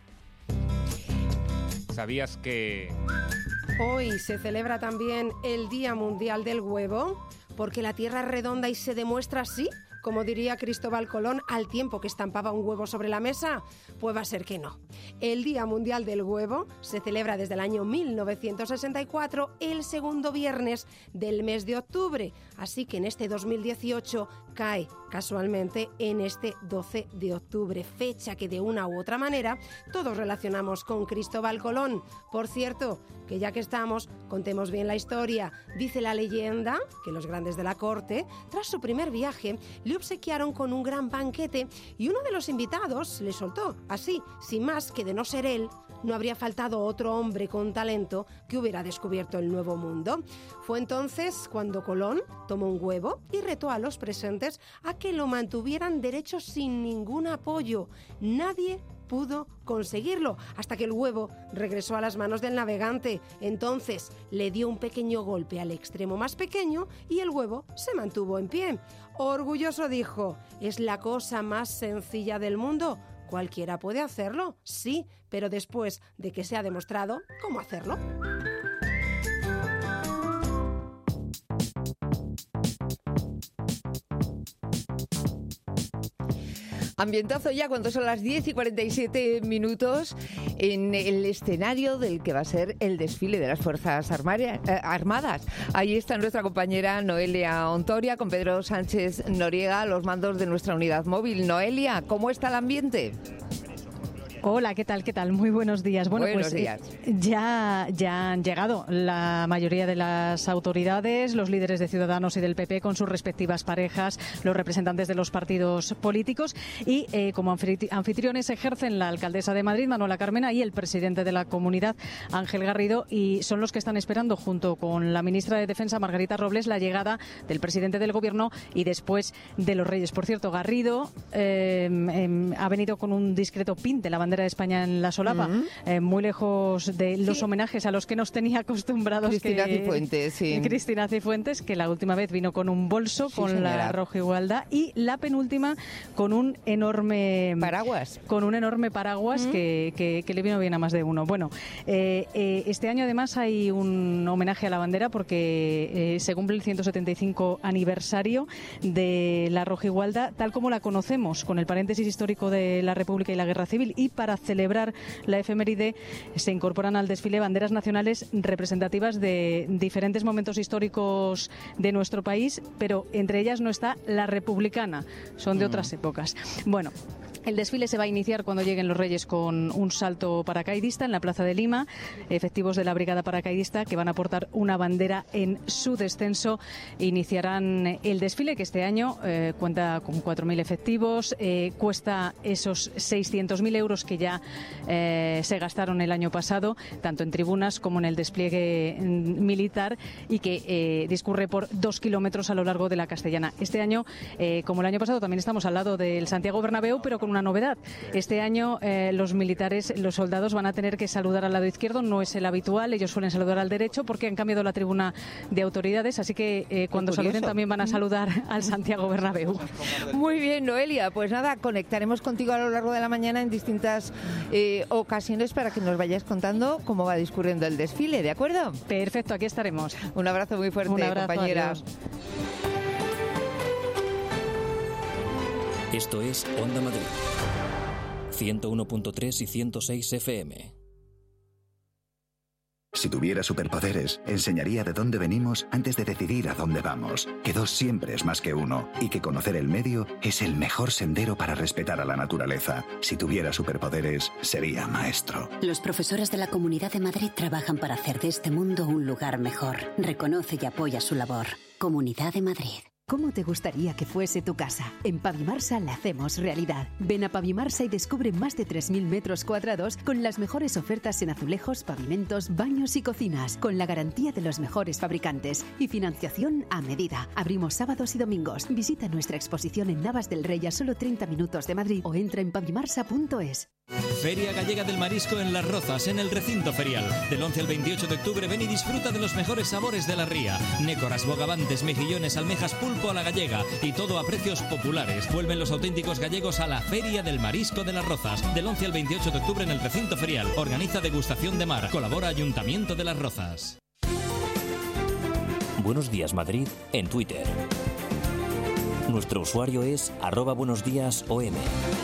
¿Sabías que Hoy se celebra también el Día Mundial del Huevo? Porque la Tierra es redonda y se demuestra así, como diría Cristóbal Colón, al tiempo que estampaba un huevo sobre la mesa. Pues va a ser que no. El Día Mundial del Huevo se celebra desde el año 1964, el segundo viernes del mes de octubre. Así que en este 2018 cae casualmente en este 12 de octubre, fecha que de una u otra manera todos relacionamos con Cristóbal Colón. Por cierto, que ya que estamos, contemos bien la historia. Dice la leyenda que los grandes de la corte, tras su primer viaje, le obsequiaron con un gran banquete y uno de los invitados le soltó, así, sin más, que de no ser él, no habría faltado otro hombre con talento que hubiera descubierto el nuevo mundo. Fue entonces cuando Colón tomó un huevo y retó a los presentes a que lo mantuvieran derecho sin ningún apoyo. Nadie pudo conseguirlo hasta que el huevo regresó a las manos del navegante. Entonces le dio un pequeño golpe al extremo más pequeño y el huevo se mantuvo en pie. Orgulloso dijo: «Es la cosa más sencilla del mundo. Cualquiera puede hacerlo, sí, pero después de que se ha demostrado cómo hacerlo». Ambientazo ya cuando son las 10:47 en el escenario del que va a ser el desfile de las Fuerzas Armadas. Ahí está nuestra compañera Noelia Ontoria con Pedro Sánchez Noriega a los mandos de nuestra unidad móvil. Noelia, ¿cómo está el ambiente? Hola, ¿qué tal? ¿Qué tal? Muy buenos días. Bueno, buenos días. Ya han llegado la mayoría de las autoridades, los líderes de Ciudadanos y del PP con sus respectivas parejas, los representantes de los partidos políticos y como anfitriones ejercen la alcaldesa de Madrid, Manuela Carmena, y el presidente de la comunidad, Ángel Garrido, y son los que están esperando, junto con la ministra de Defensa, Margarita Robles, la llegada del presidente del Gobierno y después de los Reyes. Por cierto, Garrido ha venido con un discreto pin de la bandera de España en la solapa, muy lejos de los homenajes a los que nos tenía acostumbrados Cristina Cifuentes, sí. Cristina Cifuentes, que la última vez vino con un bolso, con la roja igualdad, y la penúltima con un enorme paraguas. Que le vino bien a más de uno. Bueno, este año además hay un homenaje a la bandera porque se cumple el 175 aniversario de la roja igualdad tal como la conocemos, con el paréntesis histórico de la República y la Guerra Civil, y para celebrar la efeméride se incorporan al desfile banderas nacionales representativas de diferentes momentos históricos de nuestro país, pero entre ellas no está la republicana, son de otras épocas. Bueno, el desfile se va a iniciar cuando lleguen los Reyes con un salto paracaidista en la Plaza de Lima, efectivos de la Brigada Paracaidista que van a portar una bandera en su descenso. Iniciarán el desfile, que este año cuenta con 4.000 efectivos, cuesta esos 600.000 euros que ya se gastaron el año pasado, tanto en tribunas como en el despliegue militar, y que discurre por 2 kilómetros a lo largo de la Castellana. Este año, como el año pasado, también estamos al lado del Santiago Bernabéu, pero con una novedad. Este año los militares, los soldados van a tener que saludar al lado izquierdo, no es el habitual, ellos suelen saludar al derecho porque han cambiado la tribuna de autoridades, así que cuando saluden también van a saludar al Santiago Bernabéu. Muy bien, Noelia, pues nada, conectaremos contigo a lo largo de la mañana en distintas ocasiones para que nos vayas contando cómo va discurriendo el desfile, ¿de acuerdo? Perfecto, aquí estaremos. Un abrazo muy fuerte, un abrazo, compañera. Adiós. Esto es Onda Madrid, 101.3 y 106 FM. Si tuviera superpoderes, enseñaría de dónde venimos antes de decidir a dónde vamos. Que 2 siempre es más que 1 y que conocer el medio es el mejor sendero para respetar a la naturaleza. Si tuviera superpoderes, sería maestro. Los profesores de la Comunidad de Madrid trabajan para hacer de este mundo un lugar mejor. Reconoce y apoya su labor. Comunidad de Madrid. ¿Cómo te gustaría que fuese tu casa? En Pavimarsa la hacemos realidad. Ven a Pavimarsa y descubre más de 3.000 metros cuadrados con las mejores ofertas en azulejos, pavimentos, baños y cocinas, con la garantía de los mejores fabricantes y financiación a medida. Abrimos sábados y domingos. Visita nuestra exposición en Navas del Rey a solo 30 minutos de Madrid o entra en pavimarsa.es. Feria Gallega del Marisco en Las Rozas, en el recinto ferial. Del 11 al 28 de octubre ven y disfruta de los mejores sabores de la ría. Nécoras, bogavantes, mejillones, almejas, pulpo a la gallega y todo a precios populares. Vuelven los auténticos gallegos a la Feria del Marisco de Las Rozas. Del 11 al 28 de octubre en el recinto ferial. Organiza Degustación de Mar. Colabora Ayuntamiento de Las Rozas. Buenos días Madrid en Twitter. Nuestro usuario es @buenosdiasom.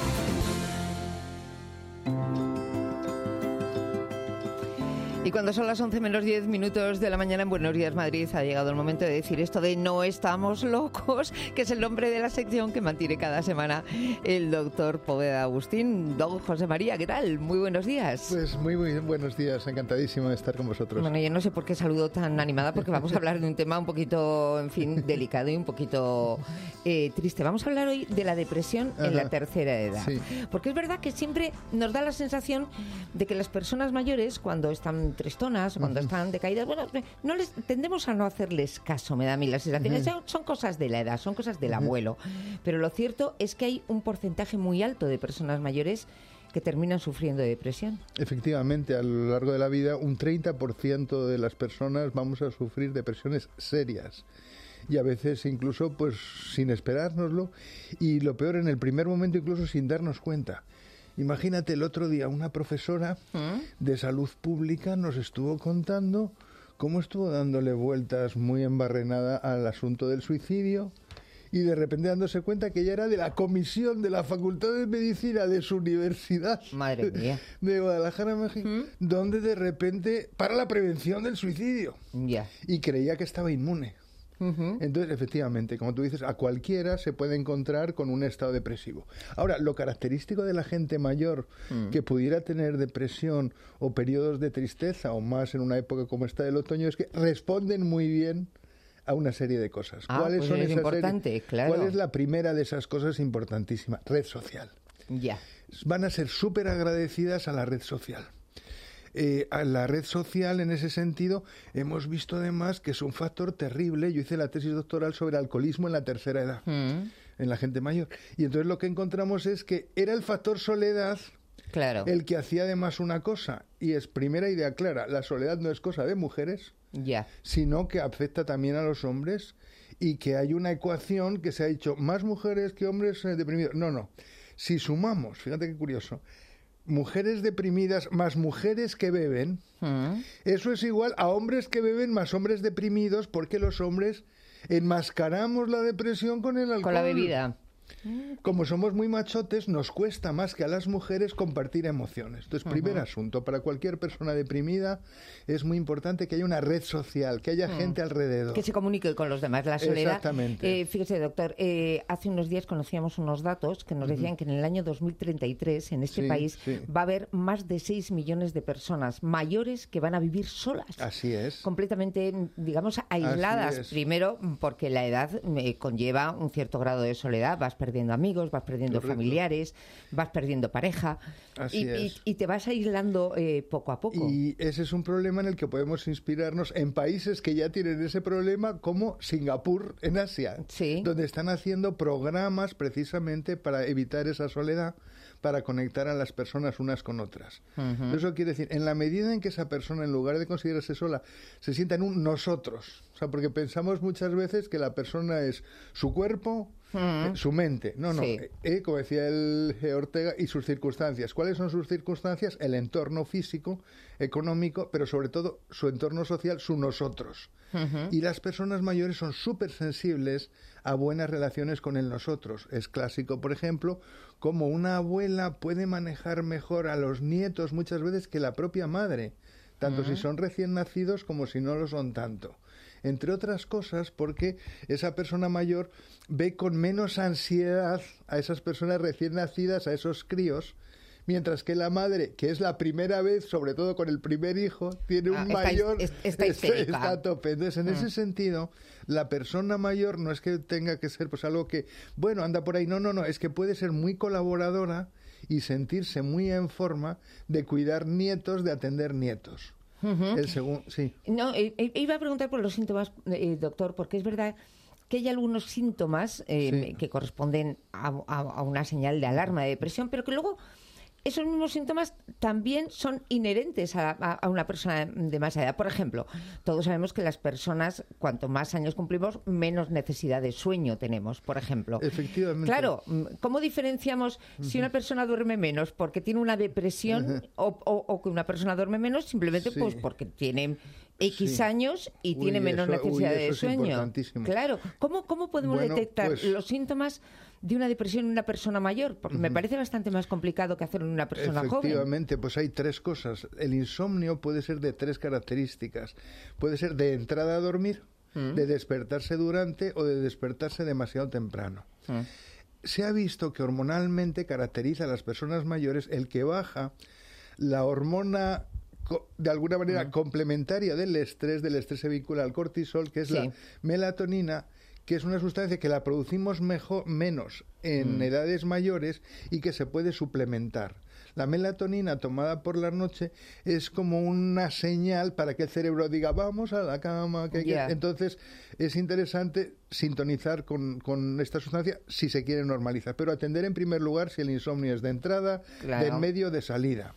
Y cuando son las 11 menos 10 minutos de la mañana en Buenos Días Madrid, ha llegado el momento de decir esto de no estamos locos, que es el nombre de la sección que mantiene cada semana el doctor Poveda Agustín. Don José María, ¿qué tal? Muy buenos días. Pues muy buenos días, encantadísimo de estar con vosotros. Bueno, yo no sé por qué saludo tan animada, porque vamos a hablar de un tema un poquito, en fin, delicado y un poquito triste. Vamos a hablar hoy de la depresión en la tercera edad. Sí. Porque es verdad que siempre nos da la sensación de que las personas mayores, cuando están tristonas, cuando están decaídas, bueno, tendemos a no hacerles caso, me da a mí la sensación. Son cosas de la edad, son cosas del abuelo. Pero lo cierto es que hay un porcentaje muy alto de personas mayores que terminan sufriendo de depresión. Efectivamente, a lo largo de la vida, un 30% de las personas vamos a sufrir depresiones serias. Y a veces incluso pues sin esperárnoslo, y lo peor, en el primer momento incluso sin darnos cuenta. Imagínate, el otro día una profesora de salud pública nos estuvo contando cómo estuvo dándole vueltas muy embarrenada al asunto del suicidio, y de repente dándose cuenta que ella era de la comisión de la Facultad de Medicina de su universidad. Madre mía. De Guadalajara, México, donde de repente para la prevención del suicidio. Y creía que estaba inmune. Entonces, efectivamente, como tú dices, a cualquiera se puede encontrar con un estado depresivo. Ahora, lo característico de la gente mayor que pudiera tener depresión o periodos de tristeza, o más en una época como esta del otoño, es que responden muy bien a una serie de cosas. ¿Cuáles son esas importante, claro. ¿Cuál es la primera de esas cosas importantísimas? Red social. Van a ser súper agradecidas a la red social. A la red social, en ese sentido, hemos visto además que es un factor terrible. Yo hice la tesis doctoral sobre alcoholismo en la tercera edad, en la gente mayor. Y entonces lo que encontramos es que era el factor soledad el que hacía además una cosa. Y es, primera idea clara, la soledad no es cosa de mujeres, sino que afecta también a los hombres, y que hay una ecuación que se ha dicho, más mujeres que hombres deprimidos. No. Si sumamos, fíjate qué curioso, mujeres deprimidas más mujeres que beben, eso es igual a hombres que beben más hombres deprimidos, porque los hombres enmascaramos la depresión con el alcohol. Con la bebida. Como somos muy machotes, nos cuesta más que a las mujeres compartir emociones. Entonces, primer asunto, para cualquier persona deprimida es muy importante que haya una red social, que haya gente alrededor. Que se comunique con los demás. La soledad. Exactamente. Fíjese, doctor, hace unos días conocíamos unos datos que nos decían que en el año 2033 en este país va a haber más de 6 millones de personas mayores que van a vivir solas. Así es. Completamente, digamos, aisladas. Primero, porque la edad conlleva un cierto grado de soledad. Vas perdiendo amigos, vas perdiendo familiares, vas perdiendo pareja y te vas aislando poco a poco. Y ese es un problema en el que podemos inspirarnos en países que ya tienen ese problema, como Singapur en Asia, donde están haciendo programas precisamente para evitar esa soledad, para conectar a las personas unas con otras. Eso quiere decir, en la medida en que esa persona, en lugar de considerarse sola, se sienta en un nosotros. O sea, porque pensamos muchas veces que la persona es su cuerpo, su mente. No, como decía el Ortega, y sus circunstancias. ¿Cuáles son sus circunstancias? El entorno físico, económico, pero sobre todo su entorno social, su nosotros. Y las personas mayores son súper sensibles a buenas relaciones con el nosotros. Es clásico, por ejemplo, como una abuela puede manejar mejor a los nietos muchas veces que la propia madre. tanto si son recién nacidos como si no lo son tanto. Entre otras cosas porque esa persona mayor ve con menos ansiedad a esas personas recién nacidas, a esos críos, mientras que la madre, que es la primera vez, sobre todo con el primer hijo, tiene un mayor... Está a tope. Entonces, en ese sentido, la persona mayor no es que tenga que ser pues algo que, bueno, anda por ahí. No, es que puede ser muy colaboradora y sentirse muy en forma de cuidar nietos, de atender nietos. Sí. No, iba a preguntar por los síntomas, doctor, porque es verdad que hay algunos síntomas que corresponden a una señal de alarma de depresión, pero que luego esos mismos síntomas también son inherentes a una persona de más edad. Por ejemplo, todos sabemos que las personas, cuanto más años cumplimos, menos necesidad de sueño tenemos, por ejemplo. Efectivamente. Claro, ¿cómo diferenciamos si una persona duerme menos porque tiene una depresión o que una persona duerme menos simplemente pues porque tiene X años y tiene menos necesidad de sueño? Claro, ¿cómo podemos detectar los síntomas de una depresión en una persona mayor? Porque me parece bastante más complicado que hacerlo en una persona joven. Efectivamente, pues hay tres cosas. El insomnio puede ser de tres características. Puede ser de entrada a dormir, de despertarse durante o de despertarse demasiado temprano. Se ha visto que hormonalmente caracteriza a las personas mayores el que baja la hormona de alguna manera complementaria del estrés se vincula al cortisol, que es la melatonina, que es una sustancia que la producimos menos en edades mayores y que se puede suplementar. La melatonina tomada por la noche es como una señal para que el cerebro diga vamos a la cama. Entonces es interesante sintonizar con esta sustancia si se quiere normalizar, pero atender en primer lugar si el insomnio es de entrada, de en medio, de salida.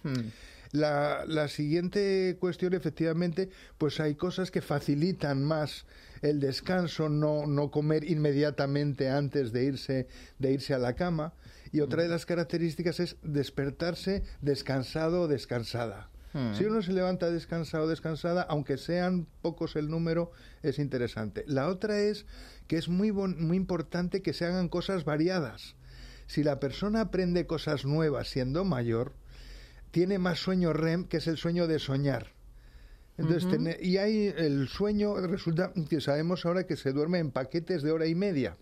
La siguiente cuestión, efectivamente, pues hay cosas que facilitan más el descanso, no comer inmediatamente antes de irse a la cama. Y otra de las características es despertarse descansado o descansada. Si uno se levanta descansado o descansada, aunque sean pocos el número, es interesante. La otra es que es muy importante que se hagan cosas variadas. Si la persona aprende cosas nuevas siendo mayor, tiene más sueño REM, que es el sueño de soñar. Entonces, y hay el sueño, resulta que sabemos ahora que se duerme en paquetes de hora y media.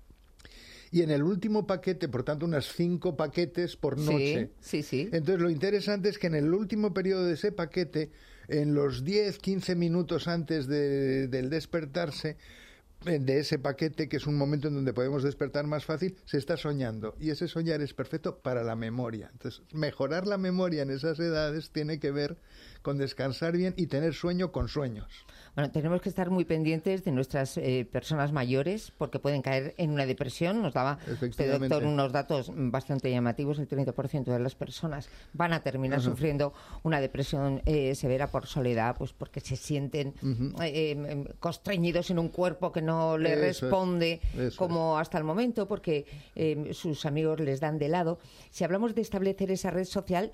Y en el último paquete, por tanto, unas 5 paquetes por noche. Sí. Entonces, lo interesante es que en el último periodo de ese paquete, en los 10-15 minutos antes del despertarse, de ese paquete, que es un momento en donde podemos despertar más fácil, se está soñando. Y ese soñar es perfecto para la memoria. Entonces, mejorar la memoria en esas edades tiene que ver con descansar bien y tener sueño con sueños. Bueno, tenemos que estar muy pendientes de nuestras personas mayores porque pueden caer en una depresión. Nos daba usted, doctor, unos datos bastante llamativos. El 30% de las personas van a terminar sufriendo una depresión severa por soledad, pues porque se sienten constreñidos en un cuerpo que no le responde como hasta el momento, porque sus amigos les dan de lado. Si hablamos de establecer esa red social,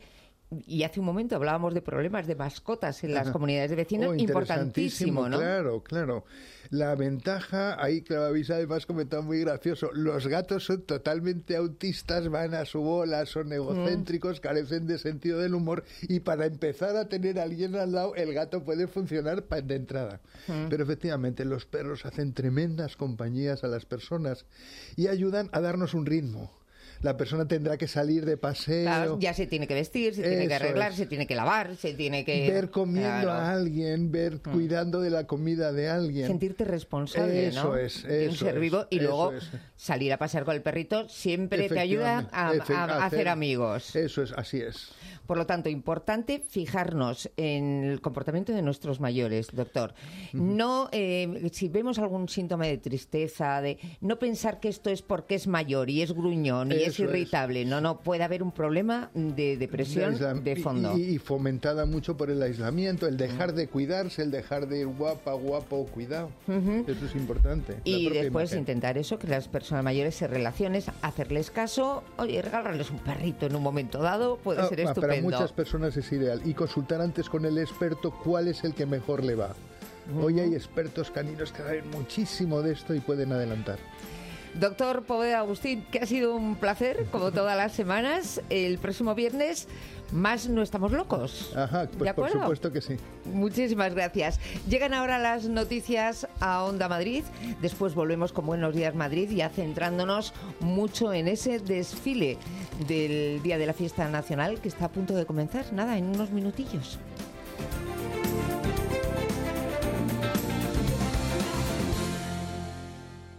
y hace un momento hablábamos de problemas de mascotas en las comunidades de vecinos, importantísimo, ¿no? Claro. La ventaja, ahí claro, habéis además comentado muy gracioso, los gatos son totalmente autistas, van a su bola, son egocéntricos, carecen de sentido del humor, y para empezar a tener a alguien al lado, el gato puede funcionar de entrada. Pero efectivamente, los perros hacen tremendas compañías a las personas y ayudan a darnos un ritmo. La persona tendrá que salir de paseo. Claro, ya se tiene que vestir, se tiene que arreglar, se tiene que lavar, se tiene que... Ver comiendo a alguien, ver cuidando de la comida de alguien. Sentirte responsable, ¿no? De un ser vivo y luego salir a pasear con el perrito siempre te ayuda a hacer amigos. Eso es, así es. Por lo tanto, importante fijarnos en el comportamiento de nuestros mayores, doctor. No, si vemos algún síntoma de tristeza, de no pensar que esto es porque es mayor y es gruñón y es irritable. No, puede haber un problema de depresión de fondo. Y fomentada mucho por el aislamiento, el dejar de cuidarse, el dejar de ir guapo, cuidado. Eso es importante. Y después intentar eso, que las personas mayores se relacionen, hacerles caso, oye, regalarles un perrito en un momento dado, puede ser estupendo. Para muchas personas es ideal. Y consultar antes con el experto cuál es el que mejor le va. Hoy hay expertos caninos que saben muchísimo de esto y pueden adelantar. Doctor Poveda Agustín, que ha sido un placer, como todas las semanas. El próximo viernes más No Estamos Locos. Ajá, pues por supuesto que sí. Muchísimas gracias. Llegan ahora las noticias a Onda Madrid. Después volvemos con Buenos Días Madrid, ya centrándonos mucho en ese desfile del Día de la Fiesta Nacional que está a punto de comenzar. Nada, en unos minutillos.